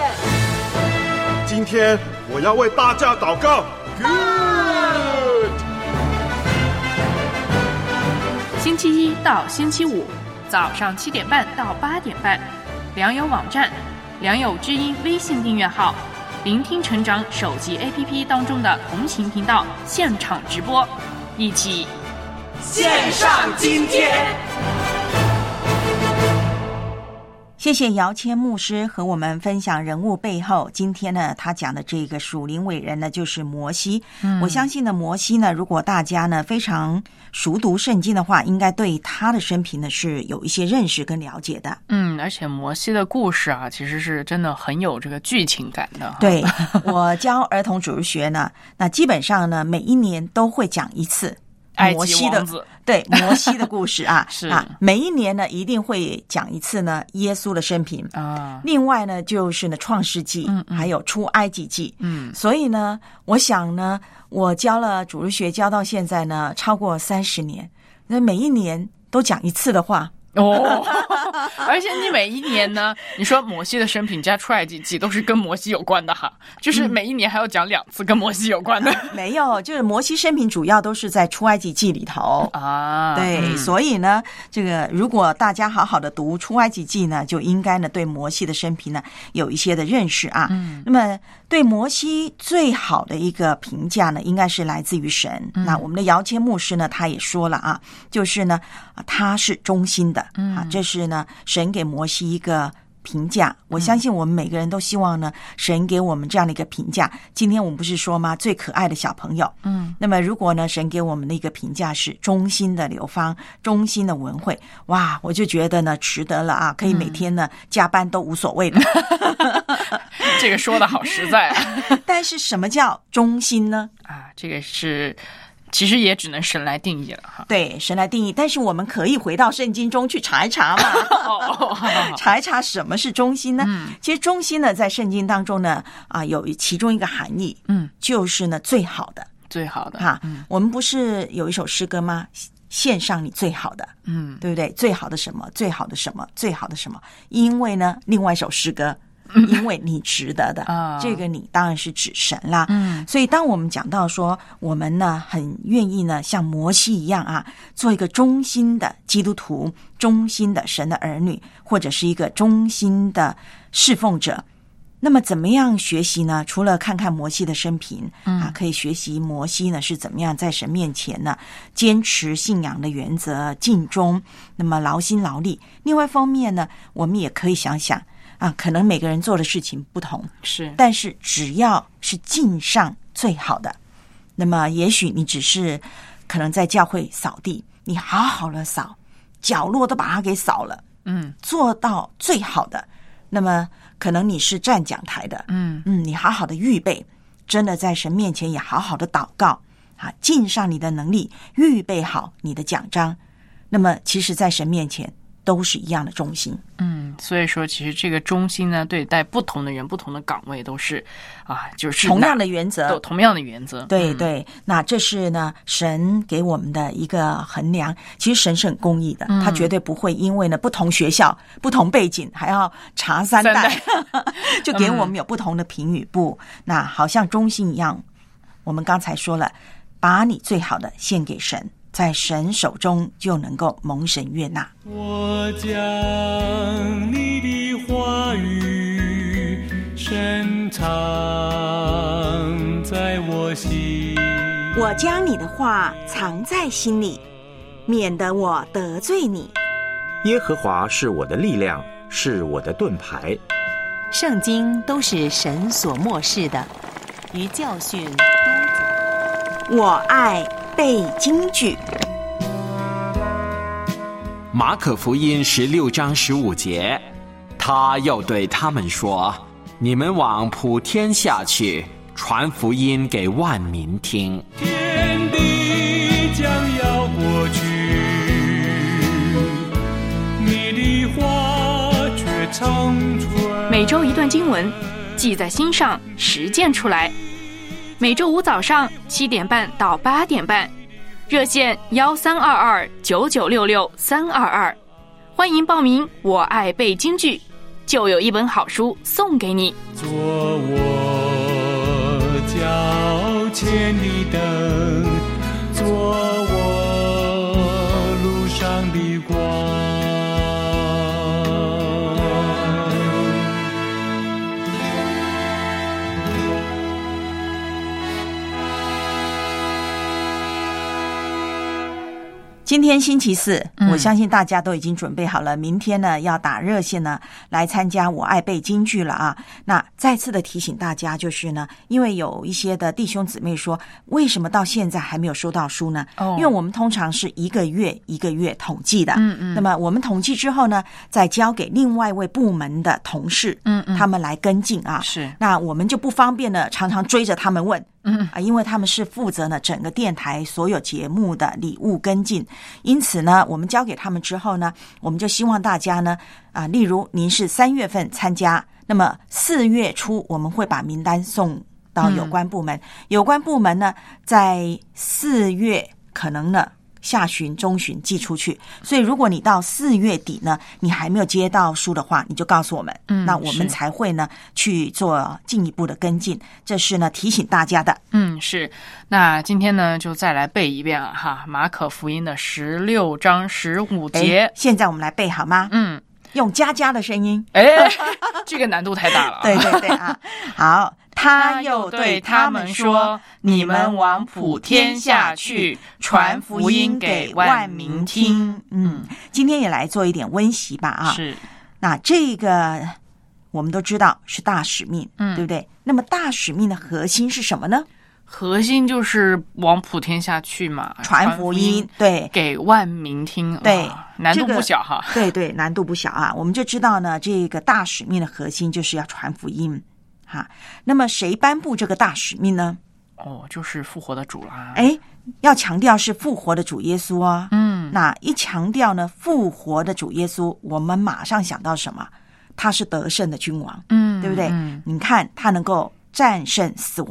Speaker 15: 今天我要为大家祷告 ，Good。
Speaker 3: 星期一到星期五早上7点半到8点半，良友网站、良友知音微信订阅号、聆听成长手机 APP 当中的同行频道现场直播，一起
Speaker 5: 线上今天。
Speaker 2: 谢谢姚谦牧师和我们分享人物背后。今天呢，他讲的这个属灵伟人呢，就是摩西。我相信呢，摩西呢，如果大家呢非常熟读圣经的话，应该对他的生平呢是有一些认识跟了解的。
Speaker 3: 而且摩西的故事啊，其实是真的很有这个剧情感的。
Speaker 2: 对，我教儿童主日学呢，那基本上呢，每一年都会讲一次摩西的，对，摩西的故事啊，
Speaker 3: 是
Speaker 2: 啊，每一年呢一定会讲一次呢耶稣的生平
Speaker 3: 啊。
Speaker 2: 另外呢就是呢创世纪，还有出埃及记。所以呢，我想呢，我教了主日学教到现在呢超过30年，那每一年都讲一次的话。
Speaker 3: 而且你每一年呢，你说摩西的生平加出埃及记都是跟摩西有关的哈，就是每一年还要讲2次跟摩西有关的。
Speaker 2: 没有，就是摩西生平主要都是在出埃及记里头
Speaker 3: 啊。
Speaker 2: 对，所以呢，这个如果大家好好的读出埃及记呢，就应该呢对摩西的生平呢有一些的认识啊。那么对摩西最好的一个评价呢，应该是来自于神。那我们的姚谦牧师呢，他也说了啊，就是呢，他是忠心的。这是呢神给摩西一个评价。我相信我们每个人都希望呢神给我们这样的一个评价。今天我们不是说吗，最可爱的小朋友。那么如果呢神给我们的一个评价是忠心的刘芳，忠心的文慧，哇，我就觉得呢值得了啊，可以每天呢加班都无所谓的。
Speaker 3: 这个说的好实在啊。
Speaker 2: 但是什么叫忠心呢？
Speaker 3: 啊，这个是其实也只能神来定义了哈。
Speaker 2: 对，神来定义，但是我们可以回到圣经中去查一查嘛。查一查什么是忠心呢？其实忠心呢，在圣经当中呢，有其中一个含义，就是呢最好的，
Speaker 3: 最好的
Speaker 2: 哈。我们不是有一首诗歌吗？献上你最好的，对不对？最好的什么？最好的什么？最好的什么？因为呢，另外一首诗歌。 因为你值得的。这个你当然是指神啦。所以当我们讲到说我们呢很愿意呢像摩西一样啊，做一个忠心的基督徒，忠心的神的儿女，或者是一个忠心的侍奉者，那么怎么样学习呢？除了看看摩西的生平可以学习摩西呢是怎么样在神面前呢坚持信仰的原则，尽忠，那么劳心劳力。另外一方面呢，我们也可以想想可能每个人做的事情不同，但是只要是尽上最好的，那么也许你只是可能在教会扫地，你好好的扫，角落都把它给扫了，做到最好的。那么可能你是站讲台的，你好好的预备，真的在神面前也好好的祷告尽上你的能力，预备好你的奖章。那么其实在神面前都是一样的忠心。
Speaker 3: 所以说其实这个忠心呢，对待不同的人不同的岗位都是就是
Speaker 2: 同样的原则，
Speaker 3: 同样的原则。
Speaker 2: 对对，那这是呢神给我们的一个衡量。其实神是很公义的，他绝对不会因为呢不同学校不同背景还要查三代就给我们有不同的评语。不，那好像忠心一样，我们刚才说了，把你最好的献给神，在神手中就能够蒙神悦纳。
Speaker 13: 我将你的话语深藏在我心，
Speaker 2: 我将你的话藏在心里，免得我得罪你。
Speaker 7: 耶和华是我的力量，是我的盾牌。
Speaker 6: 圣经都是神所默示的，于教训、
Speaker 2: 我爱背金句。
Speaker 5: 马可福音16章15节，他又对他们说：你们往普天下去，传福音给万民听。
Speaker 13: 天地将要过去，你的话却长存。
Speaker 3: 每周一段经文，记在心上，实践出来。每周五早上7点半到8点半，热线13229966-322，欢迎报名。我爱背京剧，就有一本好书送给你。
Speaker 13: 做我脚前的灯，做我路上的光。
Speaker 2: 今天星期四，我相信大家都已经准备好了，明天呢要打热线呢来参加我爱背京剧了啊。那再次的提醒大家，就是呢，因为有一些的弟兄姊妹说，为什么到现在还没有收到书呢？因为我们通常是一个月一个月统计的，那么我们统计之后呢，再交给另外一位部门的同事，他们来跟进啊。
Speaker 3: 是，
Speaker 2: 那我们就不方便呢，常常追着他们问。因为他们是负责呢整个电台所有节目的礼物跟进，因此呢，我们交给他们之后呢，我们就希望大家呢，例如您是3月份参加，那么4月初我们会把名单送到有关部门，有关部门呢在4月可能呢下旬中旬寄出去，所以如果你到4月底呢你还没有接到书的话，你就告诉我们，那我们才会呢去做进一步的跟进，这是呢提醒大家的。
Speaker 3: 是。那今天呢就再来背一遍了哈，马可福音的16章15节。
Speaker 2: 现在我们来背好吗？用佳佳的声音。
Speaker 3: 这个难度太大了。
Speaker 2: 对对对啊，好。他又对他们说：你们往普天下去，传福音给万民听。今天也来做一点温习吧啊。
Speaker 3: 是。
Speaker 2: 那这个我们都知道是大使命，对不对？那么大使命的核心是什么呢？
Speaker 3: 核心就是往普天下去嘛，
Speaker 2: 传福音，对，
Speaker 3: 给万民听，
Speaker 2: 对，
Speaker 3: 难度不小哈。
Speaker 2: 对对，难度不小啊。我们就知道呢，这个大使命的核心就是要传福音。那么谁颁布这个大使命呢？
Speaker 3: 就是复活的主啦。
Speaker 2: 要强调是复活的主耶稣啊。那一强调呢，复活的主耶稣，我们马上想到什么？他是得胜的君王，对不对？你看他能够战胜死亡，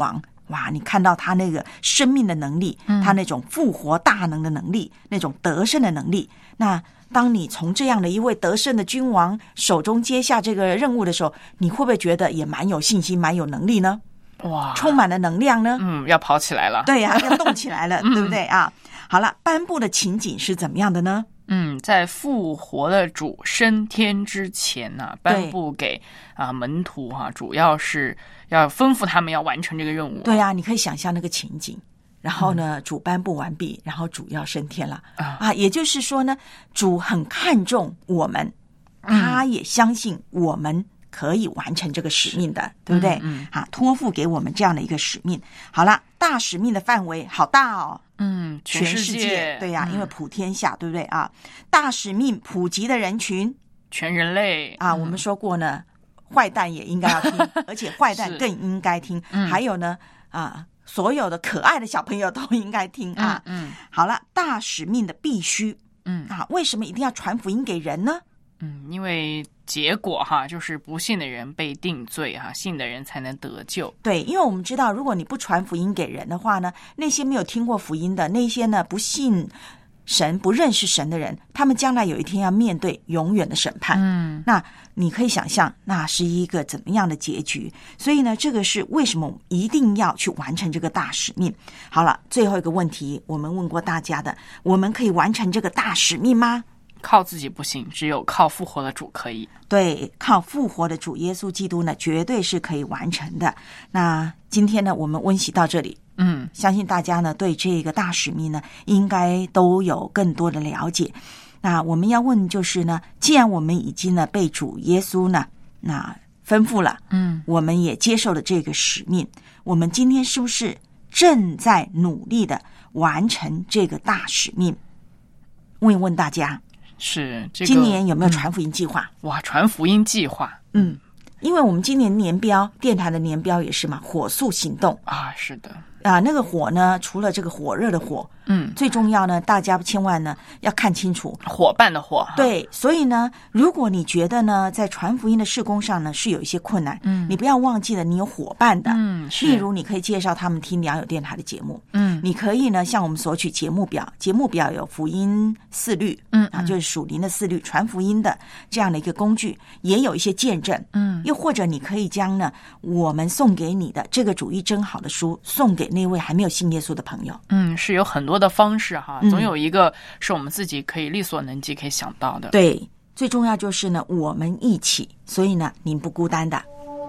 Speaker 2: 哇，你看到他那个生命的能力，他那种复活大能的能力，那种得胜的能力。那当你从这样的一位得胜的君王手中接下这个任务的时候，你会不会觉得也蛮有信心，蛮有能力呢？
Speaker 3: 哇，
Speaker 2: 充满了能量呢？
Speaker 3: 要跑起来了。
Speaker 2: 对呀，要动起来了，对不对啊？好了，颁布的情景是怎么样的呢？
Speaker 3: 在复活的主升天之前呢，颁布给门徒主要是要吩咐他们要完成这个任务。
Speaker 2: 对啊，你可以想象那个情景。然后呢，主颁布完毕，然后主要升天了也就是说呢，主很看重我们，他也相信我们可以完成这个使命的，对不对？托付给我们这样的一个使命。好了，大使命的范围好大哦。全世界，对呀，因为普天下，对不对啊？大使命普及的人群，
Speaker 3: 全人类
Speaker 2: 我们说过呢，坏蛋也应该要听，而且坏蛋更应该听。还有呢，所有的可爱的小朋友都应该听好了，大使命的必须，为什么一定要传福音给人呢？
Speaker 3: 因为结果就是不信的人被定罪信的人才能得救。
Speaker 2: 对，因为我们知道，如果你不传福音给人的话呢，那些没有听过福音的，那些呢不信神、不认识神的人，他们将来有一天要面对永远的审判。那你可以想象，那是一个怎么样的结局？所以呢，这个是为什么我们一定要去完成这个大使命。好了，最后一个问题，我们问过大家的，我们可以完成这个大使命吗？
Speaker 3: 靠自己不行，只有靠复活的主可以。
Speaker 2: 对，靠复活的主耶稣基督呢，绝对是可以完成的。那今天呢，我们温习到这里。相信大家呢对这个大使命呢，应该都有更多的了解。那我们要问就是呢，既然我们已经呢被主耶稣呢那吩咐了，我们也接受了这个使命，我们今天是不是正在努力的完成这个大使命？问一问大家。
Speaker 3: 是
Speaker 2: 今年有没有传福音计划？
Speaker 3: 哇，传福音计划，
Speaker 2: 因为我们今年年标，电台的年标也是嘛，火速行动
Speaker 3: 是的
Speaker 2: 那个火呢，除了这个火热的火，最重要呢，大家千万呢要看清楚
Speaker 3: 伙伴的伙。
Speaker 2: 对，所以呢，如果你觉得呢，在传福音的事工上呢是有一些困难，你不要忘记了你有伙伴的，例如你可以介绍他们听良友电台的节目，你可以呢向我们索取节目表，节目表有福音4律，就是属灵的4律，传福音的这样的一个工具，也有一些见证，又或者你可以将呢我们送给你的这个主意真好的书送给那位还没有信耶稣的朋友。
Speaker 3: 是有很多的方式总有一个是我们自己可以力所能及可以想到的。
Speaker 2: 对，最重要就是呢我们一起，所以呢您不孤单的。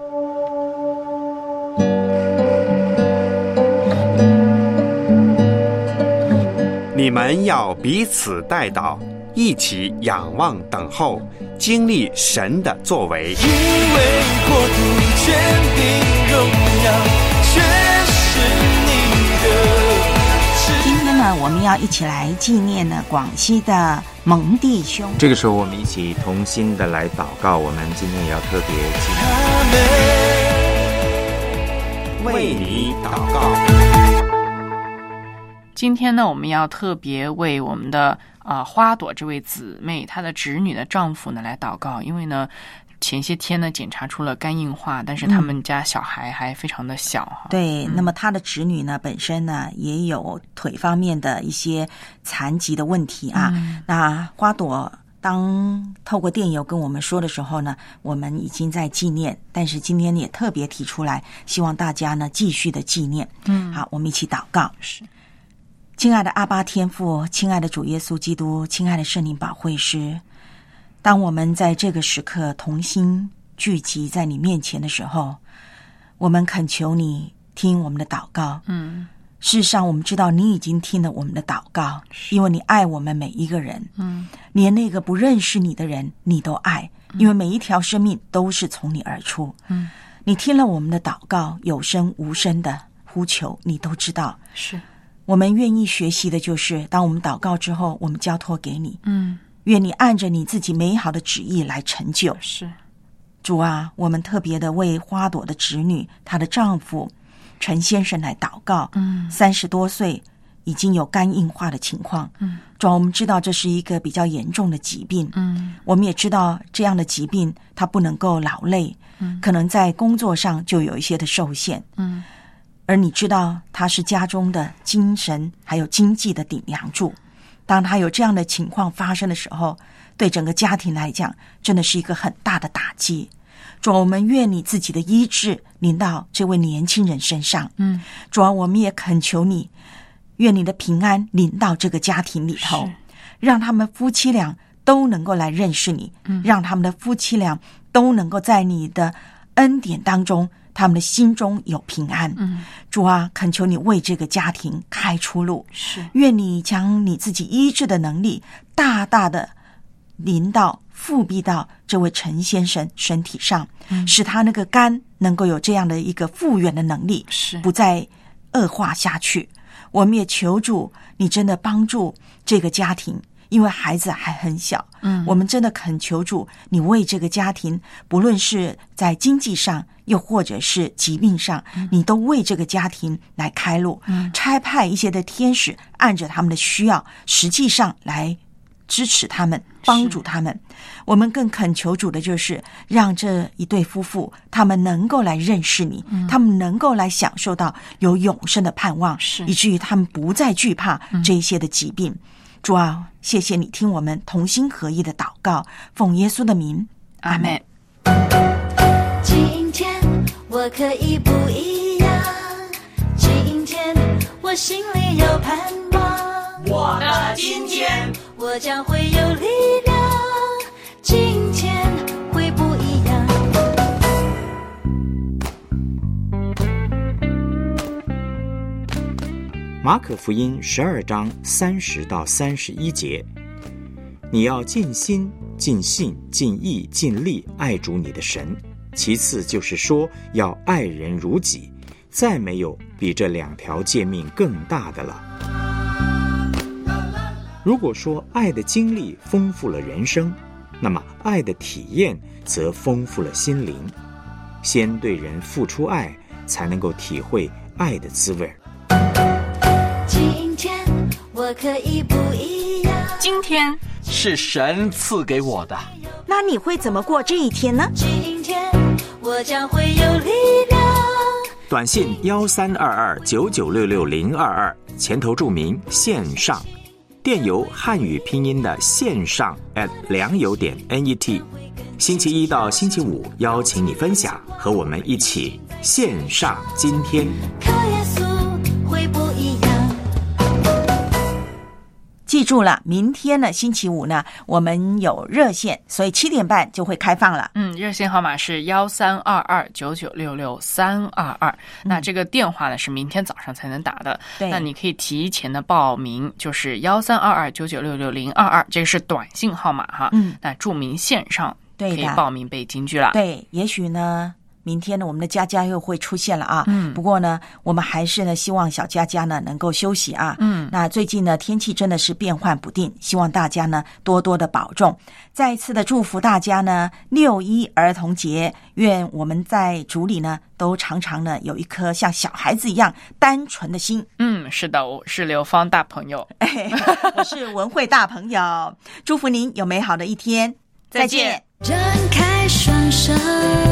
Speaker 16: 你们要彼此代祷，一起仰望等候，经历神的作为。
Speaker 17: 因为国度权柄荣耀全是你的。
Speaker 2: 今天呢，我们要一起来纪念呢广西的蒙弟兄。
Speaker 7: 这个时候，我们一起同心的来祷告。我们今天也要特别纪念，为你祷告。
Speaker 3: 今天呢，我们要特别为我们的花朵这位姊妹她的侄女的丈夫呢来祷告，因为呢前些天呢检查出了肝硬化，但是他们家小孩还非常的小
Speaker 2: 对，那么他的侄女呢本身呢也有腿方面的一些残疾的问题那花朵当透过电邮跟我们说的时候呢，我们已经在纪念，但是今天也特别提出来，希望大家呢继续的纪念。好，我们一起祷告。
Speaker 3: 是，
Speaker 2: 亲爱的阿爸天父，亲爱的主耶稣基督，亲爱的圣灵保惠师，当我们在这个时刻同心聚集在你面前的时候，我们恳求你听我们的祷告。事实上我们知道你已经听了我们的祷告，因为你爱我们每一个人，连那个不认识你的人你都爱，因为每一条生命都是从你而出。你听了我们的祷告，有声无声的呼求你都知道。
Speaker 3: 是，
Speaker 2: 我们愿意学习的就是当我们祷告之后，我们交托给你，愿你按着你自己美好的旨意来成就。
Speaker 3: 是，
Speaker 2: 主啊，我们特别的为花朵的侄女她的丈夫陈先生来祷告，30多岁已经有肝硬化的情况。主啊，我们知道这是一个比较严重的疾病，我们也知道这样的疾病他不能够劳累，可能在工作上就有一些的受限， 而你知道他是家中的精神还有经济的顶梁柱。当他有这样的情况发生的时候，对整个家庭来讲真的是一个很大的打击。主啊，我们愿你自己的医治临到这位年轻人身上。主啊，我们也恳求你，愿你的平安临到这个家庭里头，让他们夫妻俩都能够来认识你，让他们的夫妻俩都能够在你的恩典当中，他们的心中有平安。主啊，恳求你为这个家庭开出路，愿你将你自己医治的能力大大的临到复辟到这位陈先生身体上，使他那个肝能够有这样的一个复原的能力，不再恶化下去。我们也求主你真的帮助这个家庭，因为孩子还很小，我们真的恳求主你为这个家庭，不论是在经济上又或者是疾病上，你都为这个家庭来开路，差派一些的天使按着他们的需要实际上来支持他们，帮助他们。我们更恳求主的就是让这一对夫妇他们能够来认识你，他们能够来享受到有永生的盼望，以至于他们不再惧怕这一些的疾病。主啊，谢谢你听我们同心合意的祷告，奉耶稣的名，阿们。
Speaker 4: 今天我可以不一样，今天我心里有盼望，
Speaker 17: 我的今天
Speaker 4: 我将会有力量，今天会不一样。
Speaker 7: 马可福音12章30到31节，你要尽心、尽性、尽意、尽力爱主你的神，其次就是说要爱人如己，再没有比这2条诫命更大的了。如果说爱的经历丰富了人生，那么爱的体验则丰富了心灵。先对人付出爱，才能够体会爱的滋味。
Speaker 4: 今天我可以不一样，
Speaker 3: 今天
Speaker 5: 是神赐给我的。
Speaker 2: 那你会怎么过这一天呢？
Speaker 4: 今天我将会有力量。
Speaker 7: 短信132299660022，前头注明线上，电邮汉语拼音的线上@良友.net。星期一到星期五邀请你分享，和我们一起线上今天。
Speaker 4: 靠耶稣会不一样。
Speaker 2: 记住了，明天呢，星期五呢，我们有热线，所以7点半就会开放了。
Speaker 3: 热线号码是132299662322。那这个电话呢是明天早上才能打的。那你可以提前的报名，就是132299660022，这个是短信号码哈。那注明线上，可以报名背京剧了。
Speaker 2: 对，也许呢。明天呢，我们的佳佳又会出现了啊。不过呢，我们还是呢，希望小佳佳呢能够休息啊。那最近呢，天气真的是变幻不定，希望大家呢多多的保重。再一次的祝福大家呢，6·1儿童节，愿我们在主里呢都常常呢有一颗像小孩子一样单纯的心。
Speaker 3: 是的，我是刘芳大朋友，
Speaker 2: 我是文慧大朋友，祝福您有美好的一天，再见。
Speaker 4: 张开双手。